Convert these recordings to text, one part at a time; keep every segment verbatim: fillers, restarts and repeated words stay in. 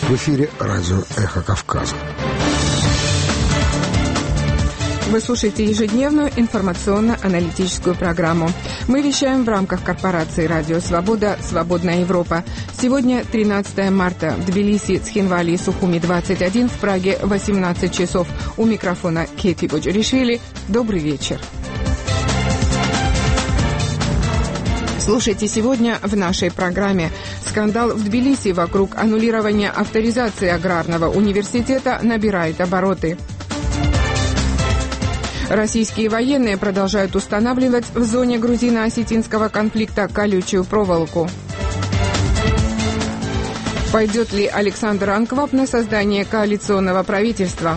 В эфире радио «Эхо Кавказа». Вы слушаете ежедневную информационно-аналитическую программу. Мы вещаем в рамках корпорации «Радио Свобода. Свободная Европа». Сегодня тринадцатое марта. В Тбилиси, Цхинвале и Сухуми двадцать один, в Праге восемнадцать часов. У микрофона Кети Боджаришвили. Добрый вечер. Слушайте сегодня в нашей программе. Скандал в Тбилиси вокруг аннулирования авторизации аграрного университета набирает обороты. Российские военные продолжают устанавливать в зоне грузино-осетинского конфликта колючую проволоку. Пойдет ли Александр Анкваб на создание коалиционного правительства?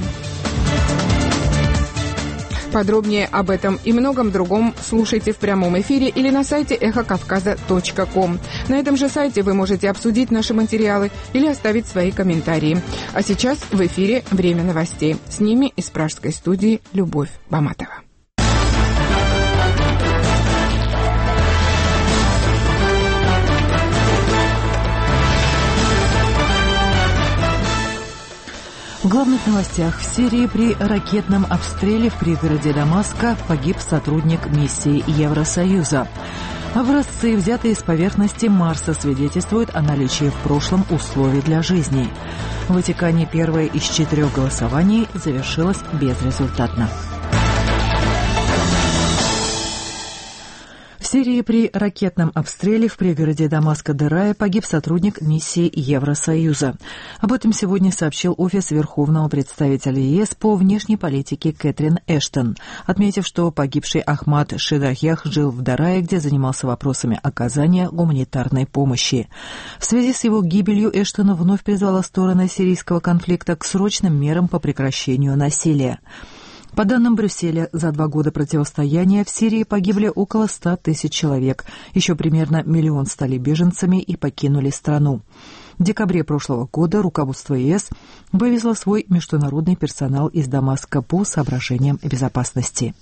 Подробнее об этом и многом другом слушайте в прямом эфире или на сайте эхо кавказа точка ком. На этом же сайте вы можете обсудить наши материалы или оставить свои комментарии. А сейчас в эфире «Время новостей». С ними из пражской студии Любовь Баматова. В главных новостях: в Сирии при ракетном обстреле в пригороде Дамаска погиб сотрудник миссии Евросоюза. Образцы, взятые с поверхности Марса, свидетельствуют о наличии в прошлом условий для жизни. В Ватикане первое из четырех голосований завершилось безрезультатно. В Сирии при ракетном обстреле в пригороде Дамаска-Дерая погиб сотрудник миссии Евросоюза. Об этом сегодня сообщил офис Верховного представителя ЕС по внешней политике Кэтрин Эштон, отметив, что погибший Ахмад Шидахьях жил в Дарае, где занимался вопросами оказания гуманитарной помощи. В связи с его гибелью Эштон вновь призвала стороны сирийского конфликта к срочным мерам по прекращению насилия. По данным Брюсселя, за два года противостояния в Сирии погибли около ста тысяч человек. Еще примерно миллион стали беженцами и покинули страну. В декабре прошлого года руководство ЕС вывезло свой международный персонал из Дамаска по соображениям безопасности.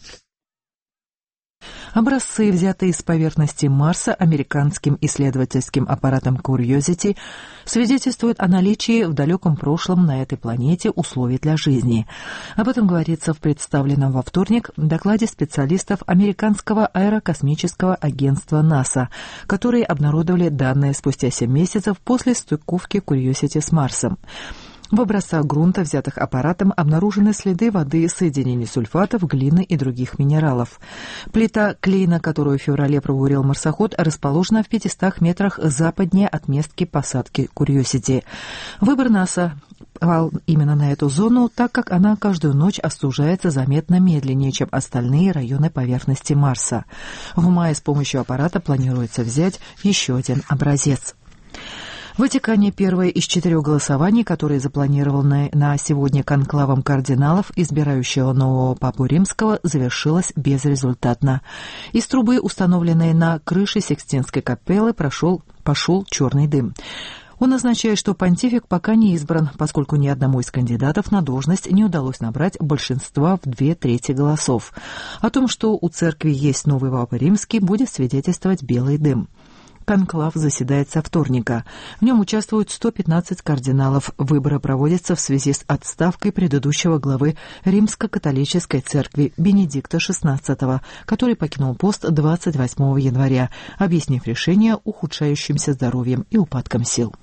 Образцы, взятые с поверхности Марса американским исследовательским аппаратом Curiosity, свидетельствуют о наличии в далеком прошлом на этой планете условий для жизни. Об этом говорится в представленном во вторник докладе специалистов американского аэрокосмического агентства НАСА, которые обнародовали данные спустя семь месяцев после стыковки Curiosity с Марсом. В образцах грунта, взятых аппаратом, обнаружены следы воды, соединений сульфатов, глины и других минералов. Плита клейна, которую в феврале пробурил марсоход, расположена в пятистах метрах западнее отметки посадки Curiosity. Выбор НАСА пал именно на эту зону, так как она каждую ночь остужается заметно медленнее, чем остальные районы поверхности Марса. В мае с помощью аппарата планируется взять еще один образец. В Ватикане первое из четырех голосований, которые запланировал на, на сегодня конклавом кардиналов, избирающего нового папу римского, завершилось безрезультатно. Из трубы, установленной на крыше Сикстинской капеллы, прошел, пошел черный дым. Он означает, что понтифик пока не избран, поскольку ни одному из кандидатов на должность не удалось набрать большинства в две трети голосов. О том, что у церкви есть новый папа римский, будет свидетельствовать белый дым. Конклав заседает со вторника. В нем участвуют сто пятнадцать кардиналов. Выборы проводятся в связи с отставкой предыдущего главы Римско-католической церкви Бенедикта шестнадцатого, который покинул пост двадцать восьмого января, объяснив решение ухудшающимся здоровьем и упадком сил.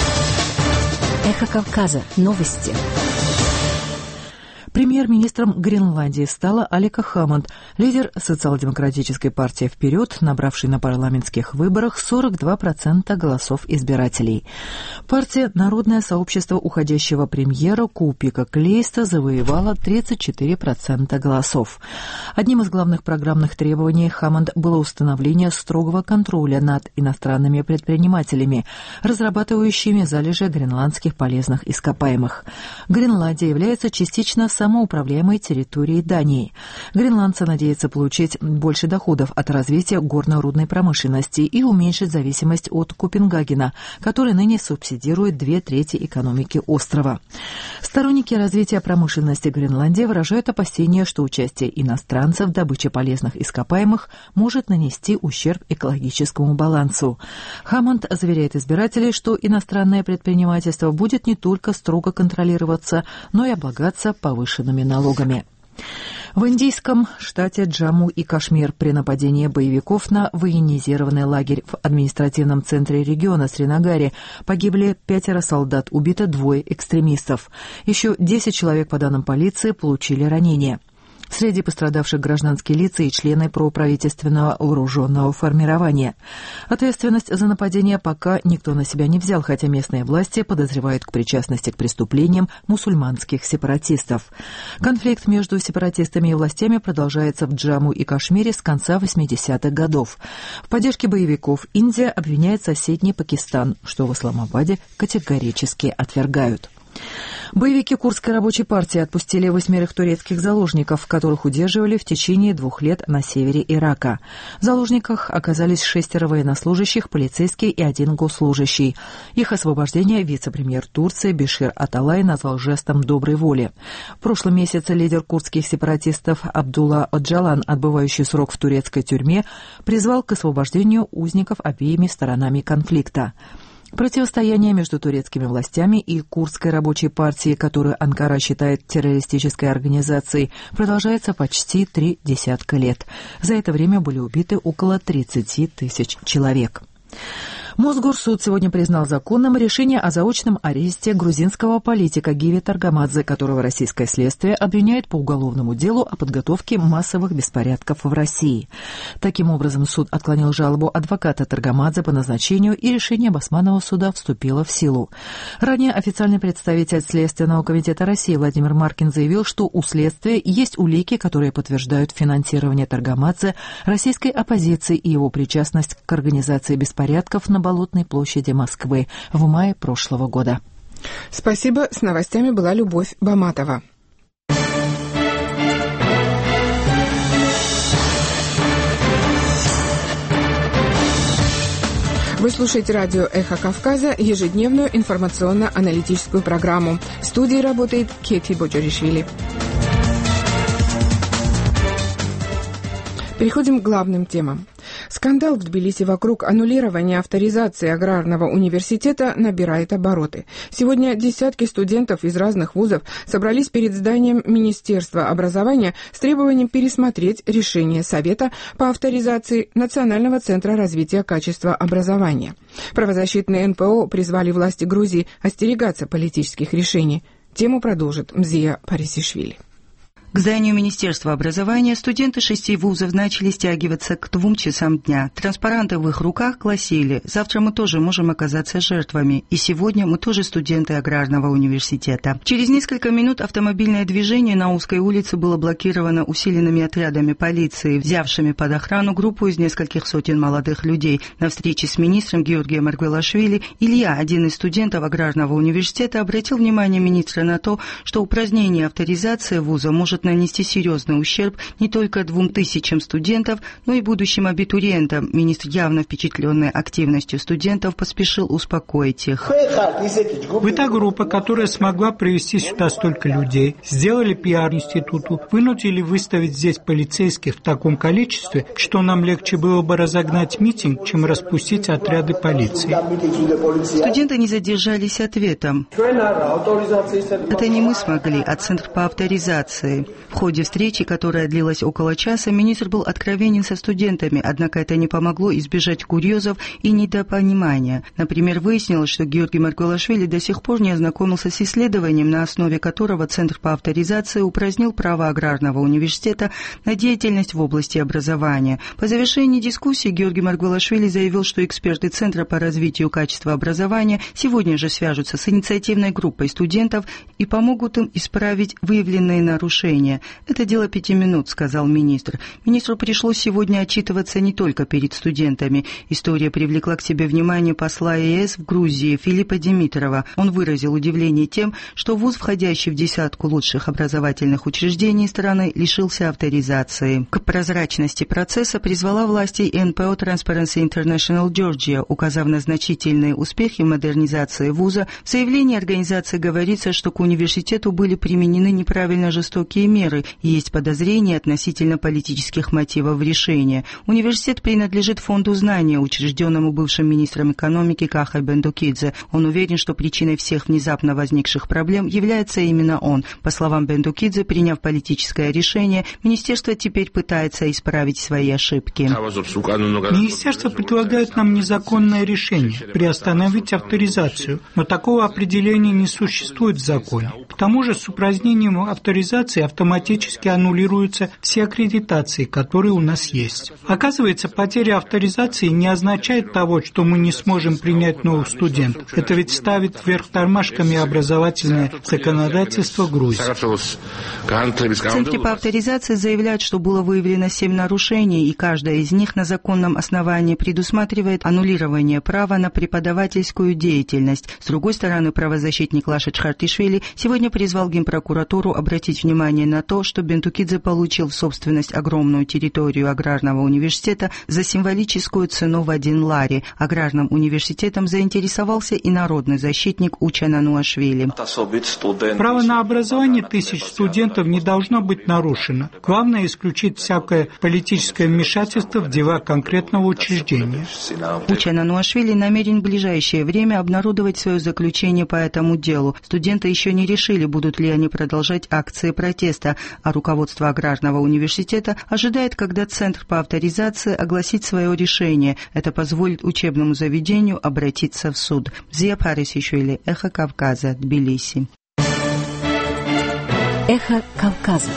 Эхо Кавказа. Новости. Премьер-министром Гренландии стала Алика Хаммонд, лидер социал-демократической партии «Вперед», набравший на парламентских выборах сорок два процента голосов избирателей. Партия «Народное сообщество уходящего премьера» Купика Клейста завоевала тридцать четыре процента голосов. Одним из главных программных требований Хаммонд было установление строгого контроля над иностранными предпринимателями, разрабатывающими залежи гренландских полезных ископаемых. Гренландия является частично самым самоуправляемой территории Дании. Гренландцы надеются получить больше доходов от развития горно-рудной промышленности и уменьшить зависимость от Копенгагена, который ныне субсидирует две трети экономики острова. Сторонники развития промышленности Гренландии выражают опасения, что участие иностранцев в добыче полезных ископаемых может нанести ущерб экологическому балансу. Хаммонд заверяет избирателей, что иностранное предпринимательство будет не только строго контролироваться, но и облагаться повышенными налогами. В индийском штате Джамму и Кашмир при нападении боевиков на военизированный лагерь в административном центре региона Сринагаре погибли пятеро солдат, убито двое экстремистов. Еще десять человек, по данным полиции, получили ранения. Среди пострадавших гражданские лица и члены проправительственного вооруженного формирования. Ответственность за нападение пока никто на себя не взял, хотя местные власти подозревают к причастности к преступлениям мусульманских сепаратистов. Конфликт между сепаратистами и властями продолжается в Джамму и Кашмире с конца восьмидесятых годов. В поддержке боевиков Индия обвиняет соседний Пакистан, что в Исламабаде категорически отвергают. Боевики Курдской рабочей партии отпустили восьмерых турецких заложников, которых удерживали в течение двух лет на севере Ирака. В заложниках оказались шестеро военнослужащих, полицейский и один госслужащий. Их освобождение вице-премьер Турции Бешир Аталай назвал жестом доброй воли. В прошлом месяце лидер курдских сепаратистов Абдулла Оджалан, отбывающий срок в турецкой тюрьме, призвал к освобождению узников обеими сторонами конфликта. Противостояние между турецкими властями и Курдской рабочей партией, которую Анкара считает террористической организацией, продолжается почти три десятка лет. За это время были убиты около тридцати тысяч человек. Мосгорсуд сегодня признал законным решение о заочном аресте грузинского политика Гиви Таргамадзе, которого российское следствие обвиняет по уголовному делу о подготовке массовых беспорядков в России. Таким образом, суд отклонил жалобу адвоката Таргамадзе по назначению, и решение Басманного суда вступило в силу. Ранее официальный представитель Следственного комитета России Владимир Маркин заявил, что у следствия есть улики, которые подтверждают финансирование Таргамадзе российской оппозиции и его причастность к организации беспорядков на Болотной площади Москвы в мае прошлого года. Спасибо. С новостями была Любовь Баматова. Вы слушаете радио «Эхо Кавказа», ежедневную информационно-аналитическую программу. В студии работает Кети Боджоришвили. Переходим к главным темам. Скандал в Тбилиси вокруг аннулирования авторизации аграрного университета набирает обороты. Сегодня десятки студентов из разных вузов собрались перед зданием Министерства образования с требованием пересмотреть решение Совета по авторизации Национального центра развития качества образования. Правозащитные эн пэ о призвали власти Грузии остерегаться политических решений. Тему продолжит Мзия Парисишвили. К зданию Министерства образования студенты шести вузов начали стягиваться к двум часам дня. Транспаранты в их руках гласили: «Завтра мы тоже можем оказаться жертвами, и сегодня мы тоже студенты аграрного университета». Через несколько минут автомобильное движение на узкой улице было блокировано усиленными отрядами полиции, взявшими под охрану группу из нескольких сотен молодых людей. На встрече с министром Георгием Маргвелашвили Илья, один из студентов аграрного университета, обратил внимание министра на то, что упразднение авторизации вуза может нанести серьезный ущерб не только двум тысячам студентов, но и будущим абитуриентам. Министр, явно впечатленный активностью студентов, поспешил успокоить их. Вы та группа, которая смогла привести сюда столько людей, сделали пиар институту, вынудили выставить здесь полицейских в таком количестве, что нам легче было бы разогнать митинг, чем распустить отряды полиции. Студенты не задержались ответом. Это не мы смогли, а Центр по авторизации. В ходе встречи, которая длилась около часа, министр был откровенен со студентами, однако это не помогло избежать курьезов и недопонимания. Например, выяснилось, что Георгий Маргвелашвили до сих пор не ознакомился с исследованием, на основе которого Центр по авторизации упразднил право аграрного университета на деятельность в области образования. По завершении дискуссии Георгий Маргвелашвили заявил, что эксперты Центра по развитию качества образования сегодня же свяжутся с инициативной группой студентов и помогут им исправить выявленные нарушения. решение. Это дело пяти минут, сказал министр. Министру пришлось сегодня отчитываться не только перед студентами. История привлекла к себе внимание посла ЕС в Грузии Филиппа Димитрова. Он выразил удивление тем, что вуз, входящий в десятку лучших образовательных учреждений страны, лишился авторизации. К прозрачности процесса призвала власти эн пэ о Transparency International Georgia, указав на значительные успехи в модернизации вуза. В заявлении организации говорится, что к университету были применены неправильно жестокие меры и есть подозрения относительно политических мотивов решения. Университет принадлежит фонду знания, учрежденному бывшим министром экономики Кахой Бендукидзе. Он уверен, что причиной всех внезапно возникших проблем является именно он. По словам Бендукидзе, приняв политическое решение, министерство теперь пытается исправить свои ошибки. Министерство предлагает нам незаконное решение – приостановить авторизацию, но такого определения не существует в законе. К тому же с упразднением авторизации автоматически аннулируются все аккредитации, которые у нас есть. Оказывается, потеря авторизации не означает того, что мы не сможем принять новых студентов. Это ведь ставит вверх тормашками образовательное законодательство Грузии. В Центре по авторизации заявляют, что было выявлено семь нарушений, и каждая из них на законном основании предусматривает аннулирование права на преподавательскую деятельность. С другой стороны, правозащитник Лаша Чхартишвили сегодня призвал Генпрокуратуру обратить внимание на то, что Бендукидзе получил в собственность огромную территорию аграрного университета за символическую цену в один лари. Аграрным университетом заинтересовался и народный защитник Уча Нануашвили. Право на образование тысяч студентов не должно быть нарушено. Главное – исключить всякое политическое вмешательство в дела конкретного учреждения. Уча Нануашвили намерен в ближайшее время обнародовать свое заключение по этому делу. Студенты еще не решили, будут ли они продолжать акции протеста, а руководство аграрного университета ожидает, когда Центр по авторизации огласит свое решение. Это позволит учебному заведению обратиться в суд. Зия Парисишвили, Эхо Кавказа, Тбилиси. Эхо Кавказа.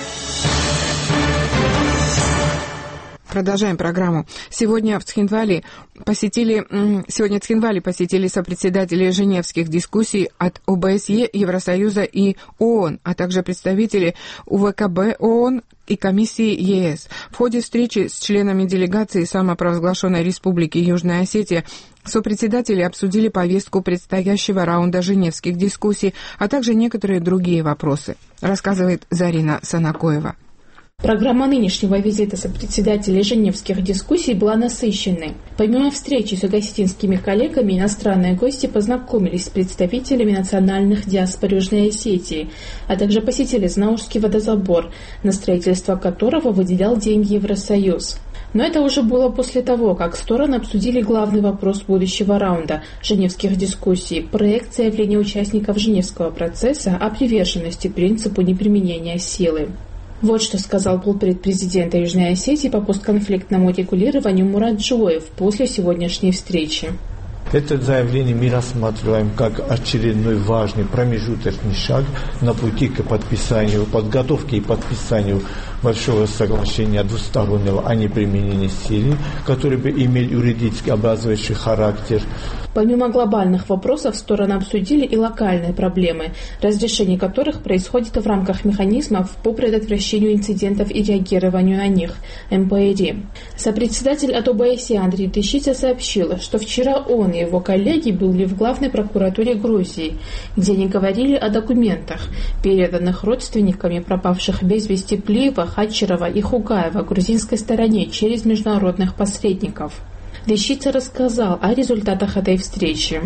Продолжаем программу. Сегодня в Цхинвале посетили, сегодня в Цхинвале посетили сопредседатели женевских дискуссий от о бэ эс е, Евросоюза и ООН, а также представители у вэ ка бэ ООН и комиссии е эс. В ходе встречи с членами делегации самопровозглашенной Республики Южная Осетия сопредседатели обсудили повестку предстоящего раунда женевских дискуссий, а также некоторые другие вопросы, рассказывает Зарина Санакоева. Программа нынешнего визита сопредседателей женевских дискуссий была насыщенной. Помимо встречи с осетинскими коллегами, иностранные гости познакомились с представителями национальных диаспор Южной Осетии, а также посетили Знаурский водозабор, на строительство которого выделял деньги Евросоюз. Но это уже было после того, как стороны обсудили главный вопрос будущего раунда женевских дискуссий – проект заявления участников Женевского процесса о приверженности принципу неприменения силы. Вот что сказал полпред президента Южной Осетии по постконфликтному регулированию Мурат Джоев после сегодняшней встречи. Это заявление мы рассматриваем как очередной важный промежуточный шаг на пути к подписанию, подготовке и подписанию большого соглашения двустороннего о неприменении силы, который бы имел юридически обязывающий характер. Помимо глобальных вопросов, стороны обсудили и локальные проблемы, разрешение которых происходит в рамках механизмов по предотвращению инцидентов и реагированию на них – эм пэ эр и. Сопредседатель от о бэ эс е Андрей Тыщица сообщил, что вчера он и его коллеги были в главной прокуратуре Грузии, где они говорили о документах, переданных родственниками пропавших без вести Плиева, Хачерова и Хугаева грузинской стороне через международных посредников. Тыщица рассказал о результатах этой встречи.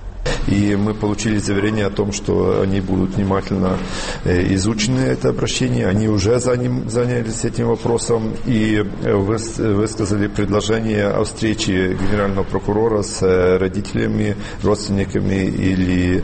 И мы получили заверение о том, что они будут внимательно изучены, это обращение. Они уже занялись этим вопросом и высказали предложение о встрече генерального прокурора с родителями, родственниками или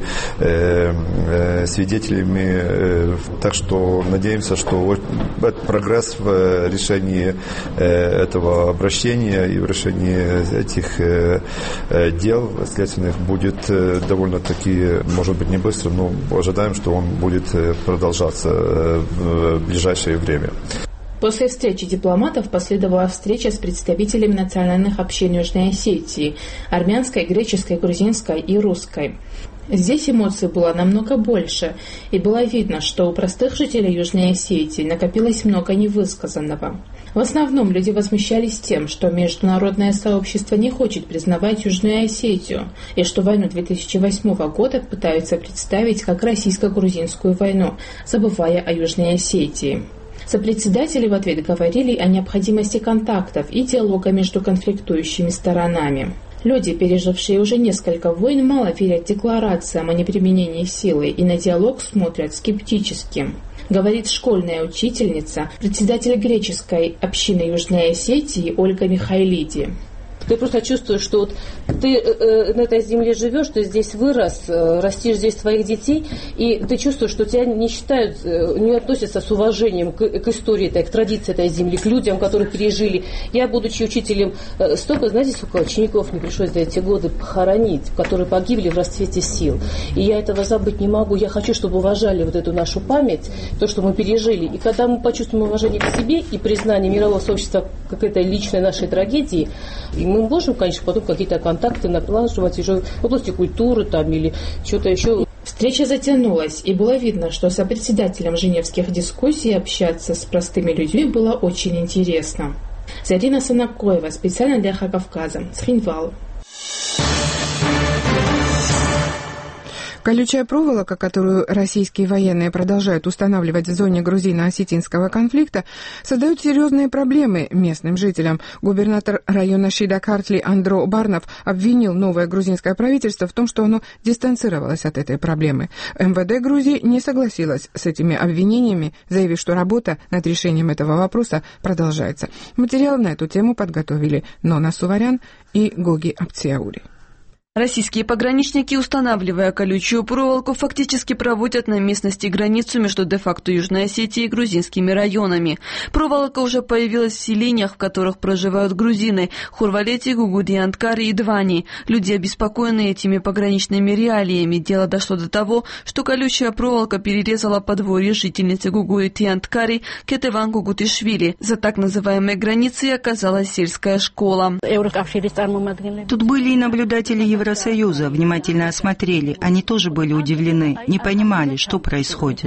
свидетелями. Так что надеемся, что прогресс в решении этого обращения и в решении этих дел следственных будет довольно-таки, может быть, не быстро, но ожидаем, что он будет продолжаться в ближайшее время. После встречи дипломатов последовала встреча с представителями национальных общин Южной Осетии – армянской, греческой, грузинской и русской. Здесь эмоций было намного больше, и было видно, что у простых жителей Южной Осетии накопилось много невысказанного. В основном люди возмущались тем, что международное сообщество не хочет признавать Южную Осетию, и что войну две тысячи восьмого года пытаются представить как российско-грузинскую войну, забывая о Южной Осетии. Сопредседатели в ответ говорили о необходимости контактов и диалога между конфликтующими сторонами. Люди, пережившие уже несколько войн, мало верят декларациям о неприменении силы и на диалог смотрят скептически, говорит школьная учительница, председатель греческой общины Южной Осетии Ольга Михайлиди. Ты просто чувствуешь, что вот ты э, на этой земле живешь, ты здесь вырос, э, растишь здесь своих детей, и ты чувствуешь, что тебя не считают, э, не относятся с уважением к, к истории этой, к традиции этой земли, к людям, которые пережили. Я, будучи учителем, э, столько, знаете, сколько учеников мне пришлось за эти годы похоронить, которые погибли в расцвете сил. И я этого забыть не могу. Я хочу, чтобы уважали вот эту нашу память, то, что мы пережили. И когда мы почувствуем уважение к себе и признание мирового сообщества какой-то личной нашей трагедии, мы можем, конечно, потом какие-то контакты налаживать уже в области культуры там, или что-то еще. Встреча затянулась, и было видно, что сопредседателям женевских дискуссий общаться с простыми людьми было очень интересно. Зарина Санакоева, специально для Эхо Кавказа, Схинвал. Колючая проволока, которую российские военные продолжают устанавливать в зоне грузино-осетинского конфликта, создает серьезные проблемы местным жителям. Губернатор района Шидакартли Андро Барнов обвинил новое грузинское правительство в том, что оно дистанцировалось от этой проблемы. эм вэ дэ Грузии не согласилась с этими обвинениями, заявив, что работа над решением этого вопроса продолжается. Материал на эту тему подготовили Нона Суварян и Гоги Апциаури. Российские пограничники, устанавливая колючую проволоку, фактически проводят на местности границу между де-факто Южной Осетией и грузинскими районами. Проволока уже появилась в селениях, в которых проживают грузины – Хурвалети, Гугуди, Анткари и Двани. Люди обеспокоены этими пограничными реалиями. Дело дошло до того, что колючая проволока перерезала подворье жительницы Гугуди Анткари Кетеван Гугутишвили. За так называемой границей оказалась сельская школа. Тут были и наблюдатели Евросоюза. Евросоюза внимательно осмотрели. Они тоже были удивлены, не понимали, что происходит.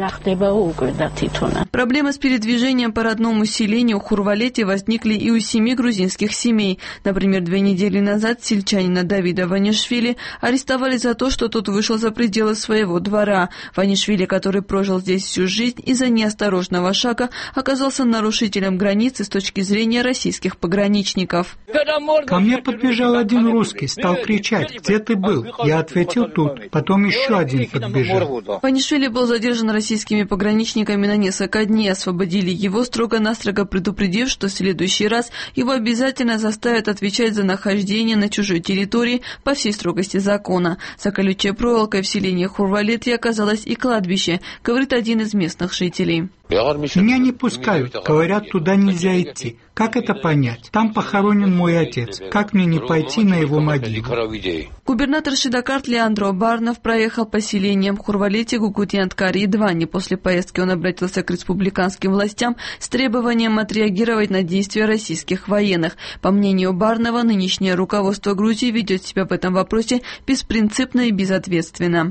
Проблемы с передвижением по родному селению Хурвалете возникли и у семи грузинских семей. Например, две недели назад сельчанина Давида Ванишвили арестовали за то, что тот вышел за пределы своего двора. Ванишвили, который прожил здесь всю жизнь, из-за неосторожного шага оказался нарушителем границы с точки зрения российских пограничников. Ко мне подбежал один русский, стал кричать: «Где ты был?» Я ответил: «Тут». Потом еще один подбежал. Ванишвили был задержан российскими пограничниками на несколько дней. Освободили его, строго-настрого предупредив, что в следующий раз его обязательно заставят отвечать за нахождение на чужой территории по всей строгости закона. За колючей проволокой в селении Хурвалети оказалось и кладбище, говорит один из местных жителей. Меня не пускают, говорят, туда нельзя идти. Как это понять? Там похоронен мой отец. Как мне не пойти на его могилу? Губернатор Шидакартли Андро Барнов проехал по селениям Хурвалети, Гугуди, Анткари и Двани. После поездки он обратился к республиканским властям с требованием отреагировать на действия российских военных. По мнению Барнова, нынешнее руководство Грузии ведет себя в этом вопросе беспринципно и безответственно.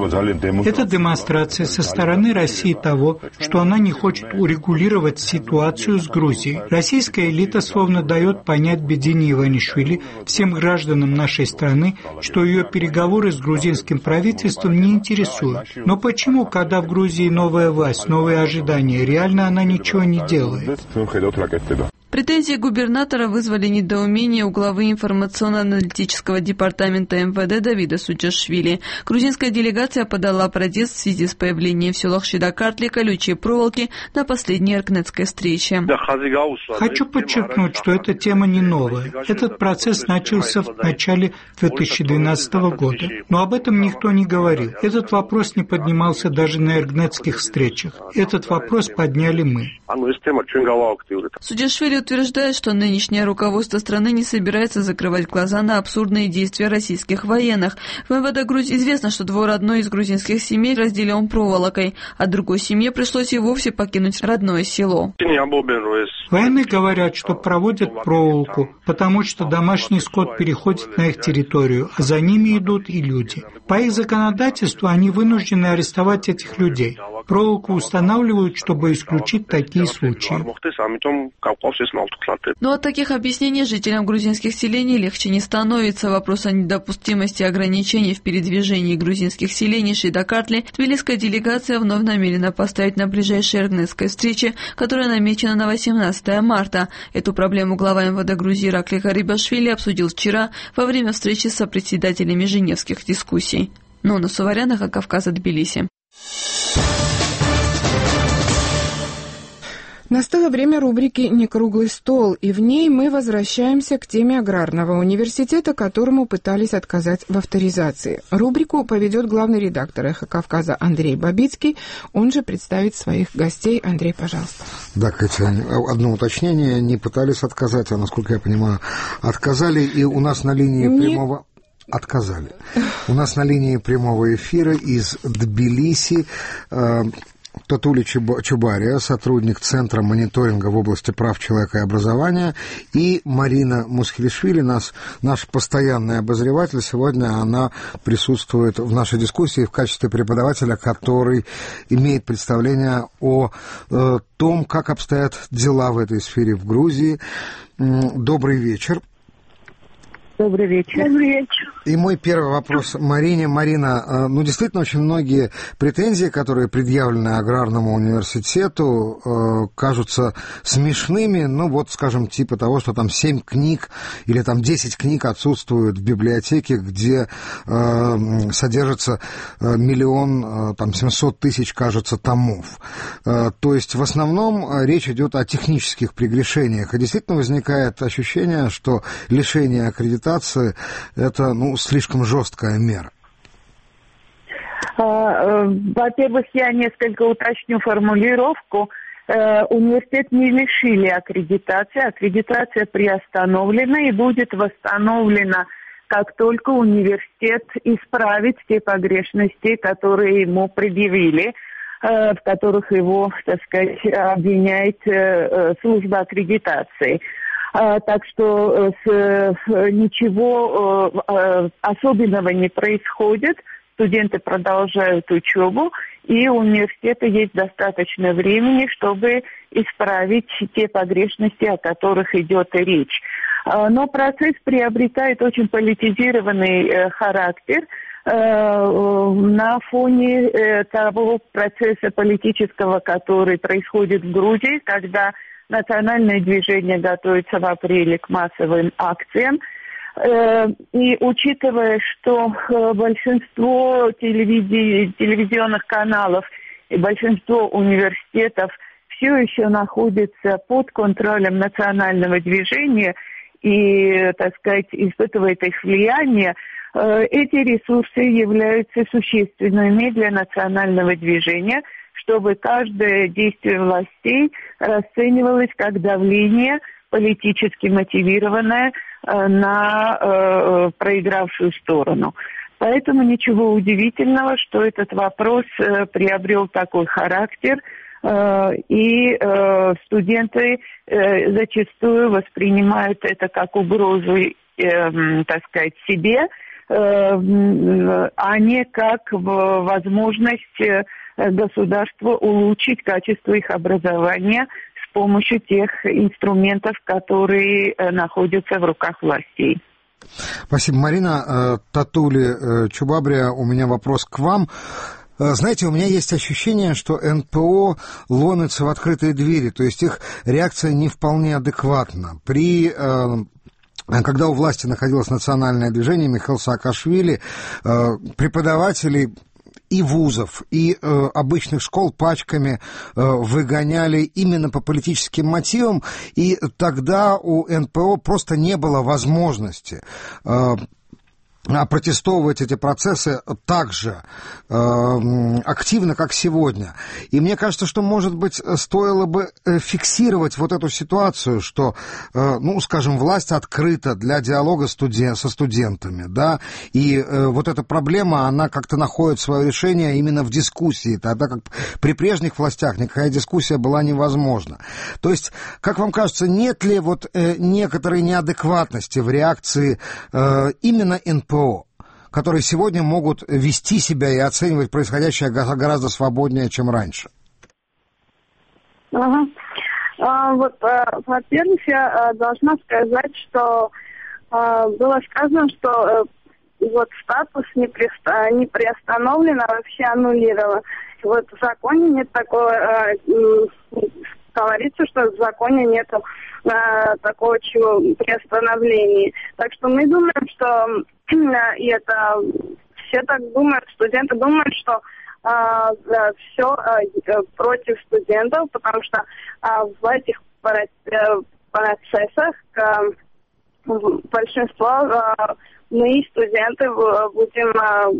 Это демонстрация со стороны России того, что она не хочет урегулировать ситуацию с Грузией. Российская элита словно дает понять Бедине Иванишвили, всем гражданам нашей страны, что ее переговоры с грузинским правительством не интересуют. Но почему, когда в Грузии новая власть, новые ожидания, реально она ничего не делает? Претензии губернатора вызвали недоумение у главы информационно-аналитического департамента эм вэ дэ Давида Суджашвили. Грузинская делегация подала протест в связи с появлением в селах Шидакартли колючей проволоки на последней Эркнетской встрече. Хочу подчеркнуть, что эта тема не новая. Этот процесс начался в начале две тысячи двенадцатого года. Но об этом никто не говорил. Этот вопрос не поднимался даже на эркнетских встречах. Этот вопрос подняли мы. Суджашвили утверждает, что нынешнее руководство страны не собирается закрывать глаза на абсурдные действия российских военных. В эм вэ дэ Грузии известно, что двор одной из грузинских семей разделен проволокой, а другой семье пришлось и вовсе покинуть родное село. Военные говорят, что проводят проволоку, потому что домашний скот переходит на их территорию, а за ними идут и люди. По их законодательству они вынуждены арестовать этих людей. Проволоку устанавливают, чтобы исключить такие случаи. Но от таких объяснений жителям грузинских селений легче не становится. Вопрос о недопустимости ограничений в передвижении грузинских селений Шидакартли тбилисская делегация вновь намерена поставить на ближайшей эргнесской встрече, которая намечена на восемнадцатое марта. Эту проблему глава эм вэ дэ Грузии Иракли Гарибашвили обсудил вчера во время встречи с сопредседателями женевских дискуссий. Нона Суваряна, Кавказа, Тбилиси. Настало время рубрики «Не круглый стол», и в ней мы возвращаемся к теме аграрного университета, которому пытались отказать в авторизации. Рубрику поведет главный редактор «Эхо Кавказа» Андрей Бабицкий. Он же представит своих гостей. Андрей, пожалуйста. Да, Катя, одно уточнение. Не пытались отказать, а, насколько я понимаю, отказали. И у нас на линии Не... прямого... Отказали. У нас на линии прямого эфира из Тбилиси э, Татули Чубария, сотрудник Центра мониторинга в области прав человека и образования, и Марина Мусхилишвили, нас, наш постоянный обозреватель. Сегодня она присутствует в нашей дискуссии в качестве преподавателя, который имеет представление о э, том, как обстоят дела в этой сфере в Грузии. Добрый вечер. Добрый вечер. Добрый вечер. И мой первый вопрос Марине. Марина, ну, действительно, очень многие претензии, которые предъявлены Аграрному университету, кажутся смешными. Ну, вот, скажем, типа того, что там семь книг или там десять книг отсутствуют в библиотеке, где э, содержится миллион, там, семьсот тысяч, кажется, томов. Э, то есть, в основном, речь идет о технических прегрешениях. И действительно возникает ощущение, что лишение аккредитации это, ну, слишком жесткая мера. Во-первых, я несколько уточню формулировку. Университет не лишили аккредитации. Аккредитация приостановлена и будет восстановлена, как только университет исправит те погрешности, которые ему предъявили, в которых его, так сказать, обвиняет служба аккредитации. Так что ничего особенного не происходит, студенты продолжают учебу, и у университета есть достаточно времени, чтобы исправить те погрешности, о которых идет речь. Но процесс приобретает очень политизированный характер на фоне того процесса политического, который происходит в Грузии, когда национальное движение готовится в апреле к массовым акциям. И учитывая, что большинство телевизи- телевизионных каналов и большинство университетов все еще находятся под контролем национального движения и, так сказать, испытывает их влияние, эти ресурсы являются существенными для национального движения, чтобы каждое действие властей расценивалось как давление политически мотивированное э, на э, проигравшую сторону. Поэтому ничего удивительного, что этот вопрос э, приобрел такой характер, э, и э, студенты э, зачастую воспринимают это как угрозу, э, так сказать, себе, э, а не как возможность э, государства улучшить качество их образования с помощью тех инструментов, которые находятся в руках властей. Спасибо, Марина. Татули Чубария, у меня вопрос к вам. Знаете, у меня есть ощущение, что эн пэ о ломится в открытые двери, то есть их реакция не вполне адекватна. При... Когда у власти находилось национальное движение Михаила Саакашвили, преподаватели и вузов, и э, обычных школ пачками э, выгоняли именно по политическим мотивам, и тогда у эн пэ о просто не было возможности э, протестовывать эти процессы так же э, активно, как сегодня. И мне кажется, что, может быть, стоило бы фиксировать вот эту ситуацию, что, э, ну, скажем, власть открыта для диалога студен- со студентами, да, и э, вот эта проблема, она как-то находит свое решение именно в дискуссии, тогда как при прежних властях никакая дискуссия была невозможна. То есть, как вам кажется, нет ли вот э, некоторой неадекватности в реакции э, именно эн пэ о, которые сегодня могут вести себя и оценивать происходящее гораздо свободнее, чем раньше? Ага. А, вот, а, во-первых, я а, должна сказать, что а, было сказано, что а, вот статус не, приста, не приостановлен, а вообще аннулирован. Вот в законе нет такого, а, говорится, что в законе нет а, такого чего приостановления. Так что мы думаем, что и это все так думают, студенты думают, что а, все а, против студентов, потому что а, в этих процессах а, большинство а, мы, студенты, будем а,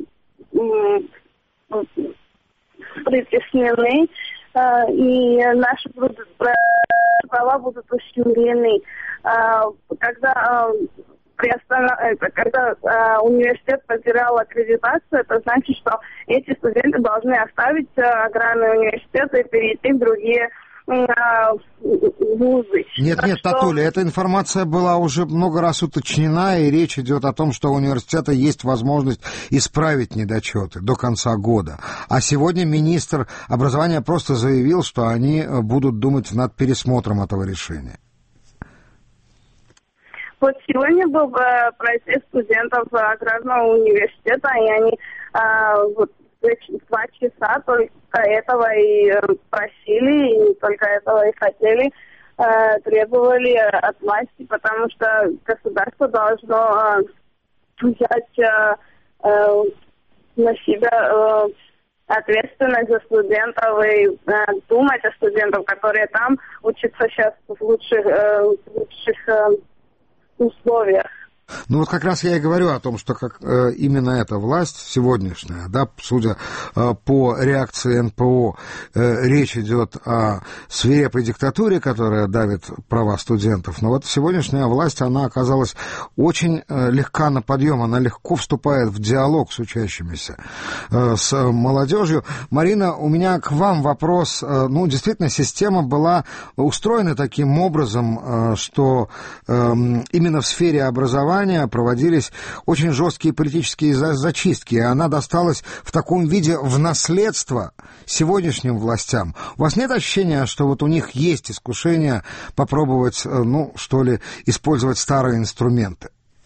притеснены, а, и наши будут, права будут ущемлены. А, когда а, Когда э, университет потерял аккредитацию, это значит, что эти студенты должны оставить э, аграрный университет и перейти в другие э, вузы. Нет, так нет, что... Татуля, эта информация была уже много раз уточнена, и речь идет о том, что у университета есть возможность исправить недочеты до конца года. А сегодня министр образования просто заявил, что они будут думать над пересмотром этого решения. Вот сегодня был э, протест студентов аграрного университета, и они э, вот два часа только этого и э, просили, и только этого и хотели, э, требовали от власти, потому что государство должно э, взять э, э, на себя э, ответственность за студентов и э, думать о студентах, которые там учатся сейчас в лучших, э, лучших э, условиях. Ну вот как раз я и говорю о том, что как, э, именно эта власть сегодняшняя, да, судя э, по реакции эн пэ о, э, речь идет о свирепой диктатуре, которая давит права студентов, но вот сегодняшняя власть, она оказалась очень э, легка на подъем, она легко вступает в диалог с учащимися, э, с молодежью. Марина, у меня к вам вопрос. Э, ну, действительно, система была устроена таким образом, э, что э, именно в сфере образования проводились очень жесткие политические зачистки, и она досталась в таком виде в наследство сегодняшним властям. У вас нет ощущения, что вот у них есть искушение попробовать, ну, что ли, использовать старые инструменты?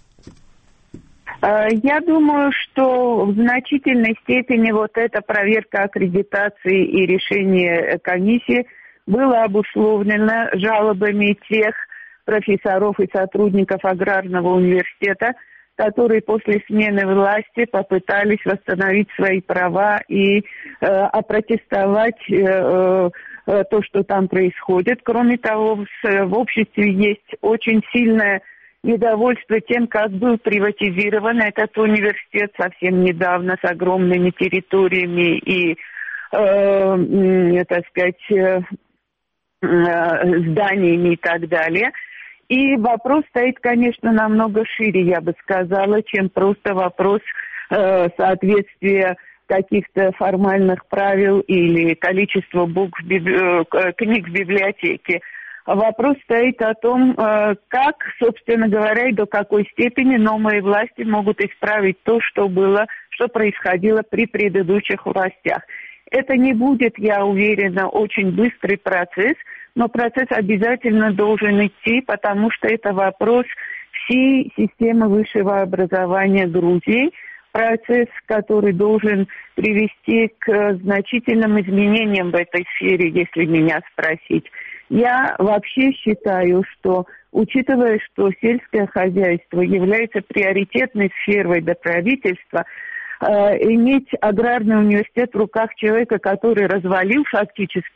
Я думаю, что в значительной степени вот эта проверка аккредитации и решение комиссии было обусловлено жалобами тех профессоров и сотрудников аграрного университета, которые после смены власти попытались восстановить свои права и э, опротестовать э, э, то, что там происходит. Кроме того, в, в обществе есть очень сильное недовольство тем, как был приватизирован этот университет совсем недавно с огромными территориями и, э, э, так сказать, э, э, зданиями и так далее. И вопрос стоит, конечно, намного шире, я бы сказала, чем просто вопрос э, соответствия каких-то формальных правил или количества букв, библи... книг в библиотеке. Вопрос стоит о том, э, как, собственно говоря, и до какой степени новые власти могут исправить то, что было, что происходило при предыдущих властях. Это не будет, я уверена, очень быстрый процесс, но процесс обязательно должен идти, потому что это вопрос всей системы высшего образования Грузии, процесс, который должен привести к значительным изменениям в этой сфере, если меня спросить. Я вообще считаю, что, учитывая, что сельское хозяйство является приоритетной сферой для правительства, иметь аграрный университет в руках человека, который развалил фактически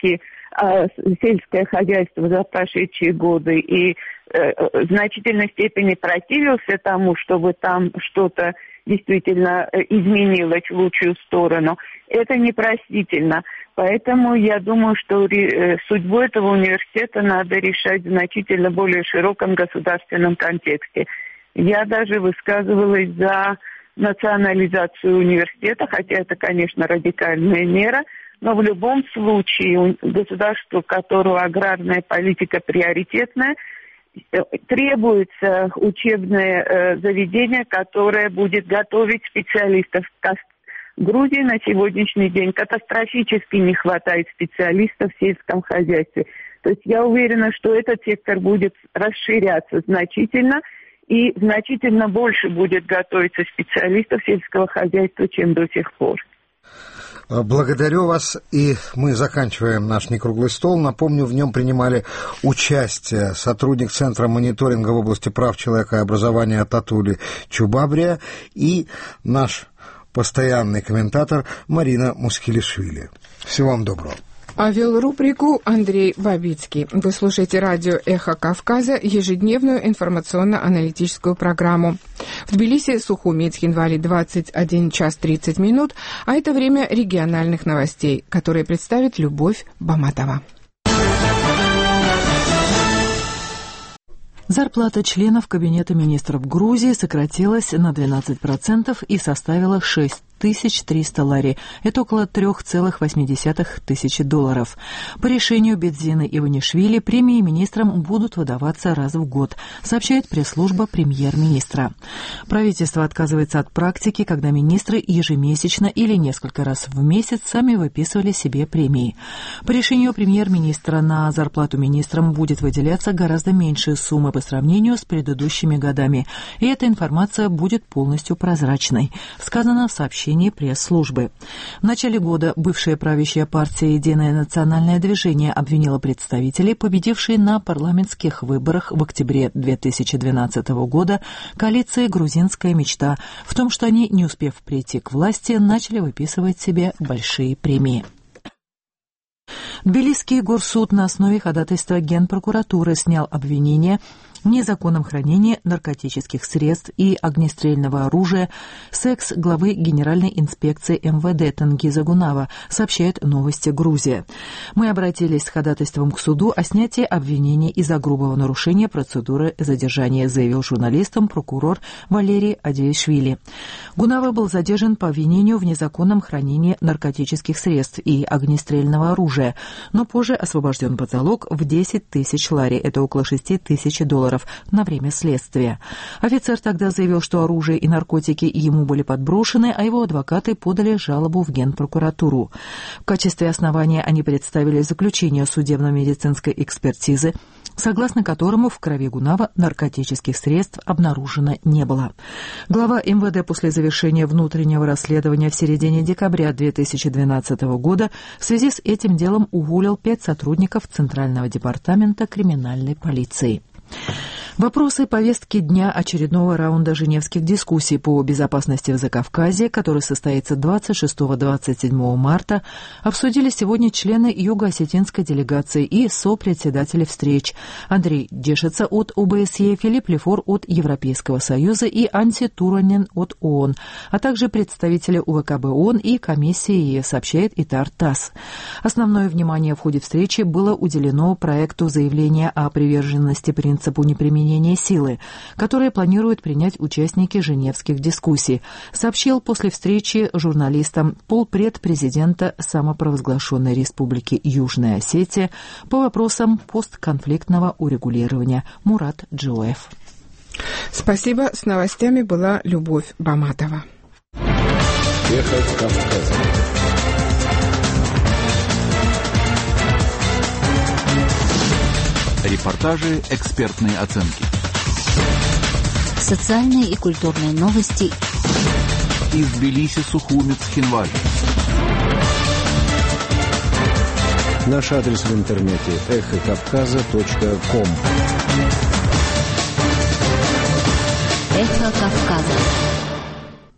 сельское хозяйство за прошедшие годы и в значительной степени противился тому, чтобы там что-то действительно изменилось в лучшую сторону, это непростительно. Поэтому я думаю, что судьбу этого университета надо решать в значительно более широком государственном контексте. Я даже высказывалась за национализацию университета, хотя это, конечно, радикальная мера, но в любом случае государству, у которого аграрная политика приоритетная, требуется учебное э, заведение, которое будет готовить специалистов. В Грузии на сегодняшний день катастрофически не хватает специалистов в сельском хозяйстве. То есть я уверена, что этот сектор будет расширяться значительно, и значительно больше будет готовиться специалистов сельского хозяйства, чем до сих пор. Благодарю вас, и мы заканчиваем наш некруглый стол. Напомню, в нем принимали участие сотрудник Центра мониторинга в области прав человека и образования Татули Чубабрия и наш постоянный комментатор Марина Мускелишвили. Всего вам доброго. А вел рубрику Андрей Бабицкий. Вы слушаете радио «Эхо Кавказа», ежедневную информационно-аналитическую программу. В Тбилиси, Сухуми, Цхинвали, двадцать один час тридцать минут, а это время региональных новостей, которые представит Любовь Баматова. Зарплата членов Кабинета министров Грузии сократилась на двенадцать процентов и составила шесть тысяч триста лари. Это около три целых восемь десятых тысячи долларов. По решению Бедзины Иванишвили премии министрам будут выдаваться раз в год, сообщает пресс-служба премьер-министра. Правительство отказывается от практики, когда министры ежемесячно или несколько раз в месяц сами выписывали себе премии. По решению премьер-министра на зарплату министрам будет выделяться гораздо меньшая сумма по сравнению с предыдущими годами, и эта информация будет полностью прозрачной, сказано в сообщении пресс-службы. В начале года бывшая правящая партия «Единое национальное движение» обвинила представителей, победившей на парламентских выборах в октябре две тысячи двенадцатого года коалиции «Грузинская мечта» в том, что они, не успев прийти к власти, начали выписывать себе большие премии. Тбилисский горсуд на основе ходатайства Генпрокуратуры снял обвинение в незаконном хранении наркотических средств и огнестрельного оружия с экс-главы Генеральной инспекции эм вэ дэ Тенгиза Гунава, сообщает «Новости Грузия». Мы обратились с ходатайством к суду о снятии обвинений из-за грубого нарушения процедуры задержания, заявил журналистам прокурор Валерий Адиишвили. Гунава был задержан по обвинению в незаконном хранении наркотических средств и огнестрельного оружия, но позже освобожден под залог в десять тысяч лари, это около шесть тысяч долларов, на время следствия. Офицер тогда заявил, что оружие и наркотики ему были подброшены, а его адвокаты подали жалобу в Генпрокуратуру. В качестве основания они представили заключение судебно-медицинской экспертизы, согласно которому в крови Гунава наркотических средств обнаружено не было. Глава эм вэ дэ после завершения внутреннего расследования в середине декабря две тысячи двенадцатого года в связи с этим делом уволил пять сотрудников Центрального департамента криминальной полиции. Вопросы повестки дня очередного раунда женевских дискуссий по безопасности в Закавказье, который состоится двадцать шестого — двадцать седьмого марта, обсудили сегодня члены юго-осетинской делегации и сопредседатели встреч Андрей Дешица от о бэ эс е, Филипп Лефор от Европейского Союза и Анси Туранен от ООН, а также представители у вэ ка бэ ООН и комиссии ЕС, сообщает Итар ТАСС. Основное внимание в ходе встречи было уделено проекту заявления о приверженности принципу неприменения силы, которые планируют принять участники женевских дискуссий, сообщил после встречи журналистам полпред президента самопровозглашенной республики Южная Осетия по вопросам постконфликтного урегулирования Мурат Джоев. Спасибо. С новостями была Любовь Баматова. Эхо Кавказа. Репортажи, экспертные оценки. Социальные и культурные новости. Из Тбилиси, Сухуми, Цхинвали. Наш адрес в интернете эхо кавказа точка ком. Эхо Кавказа.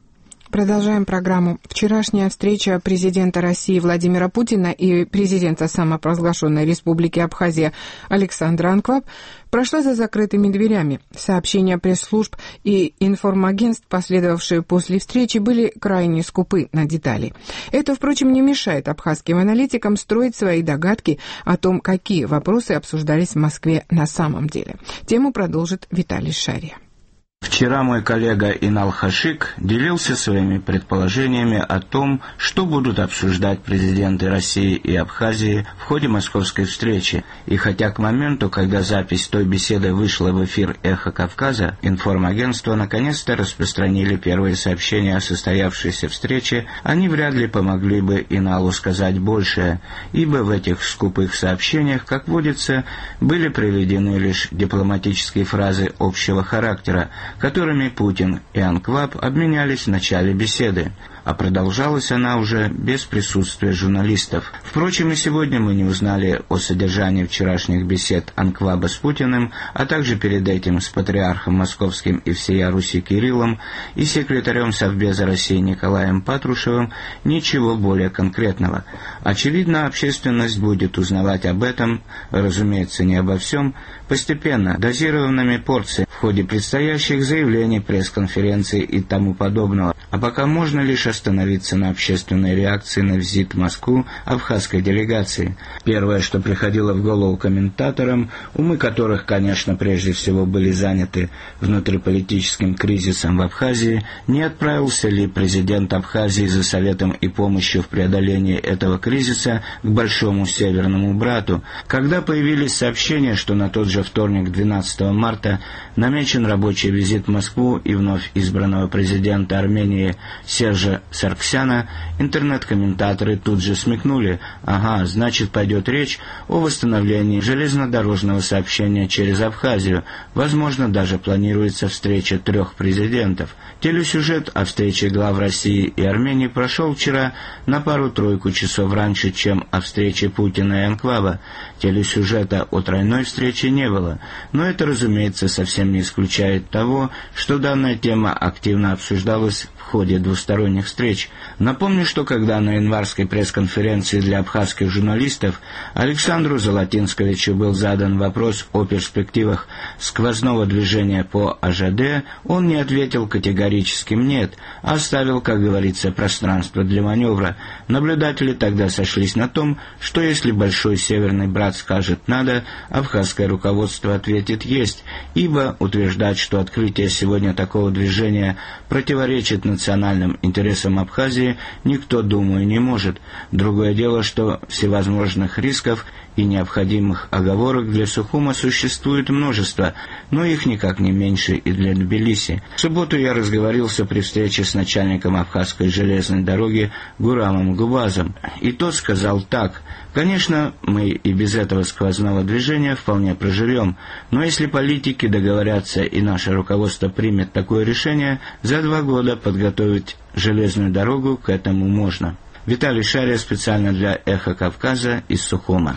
Продолжаем программу. Вчерашняя встреча президента России Владимира Путина и президента самопровозглашенной Республики Абхазия Александра Анкваб прошла за закрытыми дверями. Сообщения пресс-служб и информагентств, последовавшие после встречи, были крайне скупы на детали. Это, впрочем, не мешает абхазским аналитикам строить свои догадки о том, какие вопросы обсуждались в Москве на самом деле. Тему продолжит Виталий Шария. Вчера мой коллега Инал Хашик делился своими предположениями о том, что будут обсуждать президенты России и Абхазии в ходе московской встречи. И хотя к моменту, когда запись той беседы вышла в эфир «Эхо Кавказа», информагентства наконец-то распространили первые сообщения о состоявшейся встрече, они вряд ли помогли бы Иналу сказать большее, ибо в этих скупых сообщениях, как водится, были приведены лишь дипломатические фразы общего характера, которыми Путин и Анкваб обменялись в начале беседы, а продолжалась она уже без присутствия журналистов. Впрочем, и сегодня мы не узнали о содержании вчерашних бесед Анкваба с Путиным, а также перед этим с патриархом московским и всея Руси Кириллом и секретарем Совбеза России Николаем Патрушевым ничего более конкретного. Очевидно, общественность будет узнавать об этом, разумеется, не обо всем, постепенно, дозированными порциями в ходе предстоящих заявлений, пресс-конференций и тому подобного. А пока можно лишь остановиться на общественной реакции на визит в Москву абхазской делегации. Первое, что приходило в голову комментаторам, умы которых, конечно, прежде всего были заняты внутриполитическим кризисом в Абхазии, не отправился ли президент Абхазии за советом и помощью в преодолении этого кризиса к большому северному брату, когда появились сообщения, что на тот же вторник, двенадцатого марта, намечен рабочий визит в Москву и вновь избранного президента Армении Сержа Сарксяна, интернет-комментаторы тут же смекнули: ага, значит, пойдет речь о восстановлении железнодорожного сообщения через Абхазию, возможно, даже планируется встреча трех президентов. Телесюжет о встрече глав России и Армении прошел вчера на пару-тройку часов раньше, чем о встрече Путина и Анкваба. Телесюжета о тройной встрече не было, но это, разумеется, совсем не исключает того, что данная тема активно обсуждалась в ходе двусторонних встреч. Напомню, что когда на январской пресс-конференции для абхазских журналистов Александру Золотинсковичу был задан вопрос о перспективах сквозного движения по АЖД, он не ответил категорическим «нет», а оставил, как говорится, пространство для маневра. Наблюдатели тогда сошлись на том, что если Большой Северный Брат скажет «надо», абхазское руководство ответит «есть», ибо утверждать, что открытие сегодня такого движения противоречит национальным интересам Абхазии, никто, думаю, не может. Другое дело, что всевозможных рисков и необходимых оговорок для Сухума существует множество, но их никак не меньше и для Тбилиси. В субботу я разговорился при встрече с начальником Абхазской железной дороги Гурамом Губазом, и тот сказал так: конечно, мы и без этого сквозного движения вполне проживем, но если политики договорятся и наше руководство примет такое решение, за два года подготовить железную дорогу к этому можно. Виталий Шария специально для «Эхо Кавказа» из Сухума.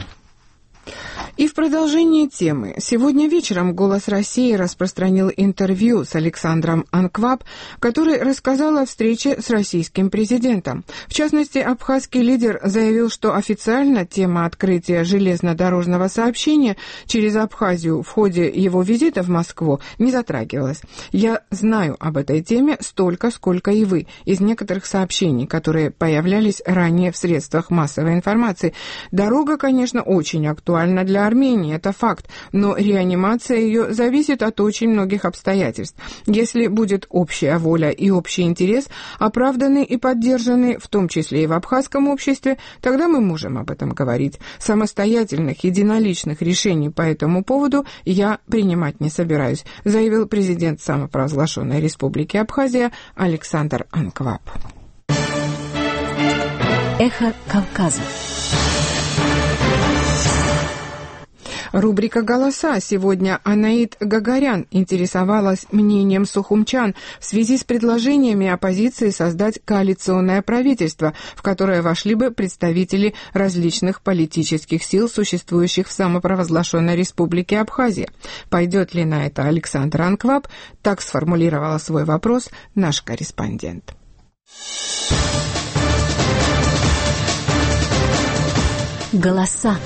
И в продолжение темы. Сегодня вечером «Голос России» распространил интервью с Александром Анкваб, который рассказал о встрече с российским президентом. В частности, абхазский лидер заявил, что официально тема открытия железнодорожного сообщения через Абхазию в ходе его визита в Москву не затрагивалась. «Я знаю об этой теме столько, сколько и вы, из некоторых сообщений, которые появлялись ранее в средствах массовой информации. Дорога, конечно, очень актуальна для Армении, это факт, но реанимация ее зависит от очень многих обстоятельств. Если будет общая воля и общий интерес, оправданный и поддержанный, в том числе и в абхазском обществе, тогда мы можем об этом говорить. Самостоятельных, единоличных решений по этому поводу я принимать не собираюсь», заявил президент самопровозглашенной Республики Абхазия Александр Анкваб. Эхо Кавказа. Рубрика «Голоса». Сегодня Анаит Гагарян интересовалась мнением сухумчан в связи с предложениями оппозиции создать коалиционное правительство, в которое вошли бы представители различных политических сил, существующих в самопровозглашенной Республике Абхазия. Пойдет ли на это Александр Анкваб? Так сформулировала свой вопрос наш корреспондент. Голоса.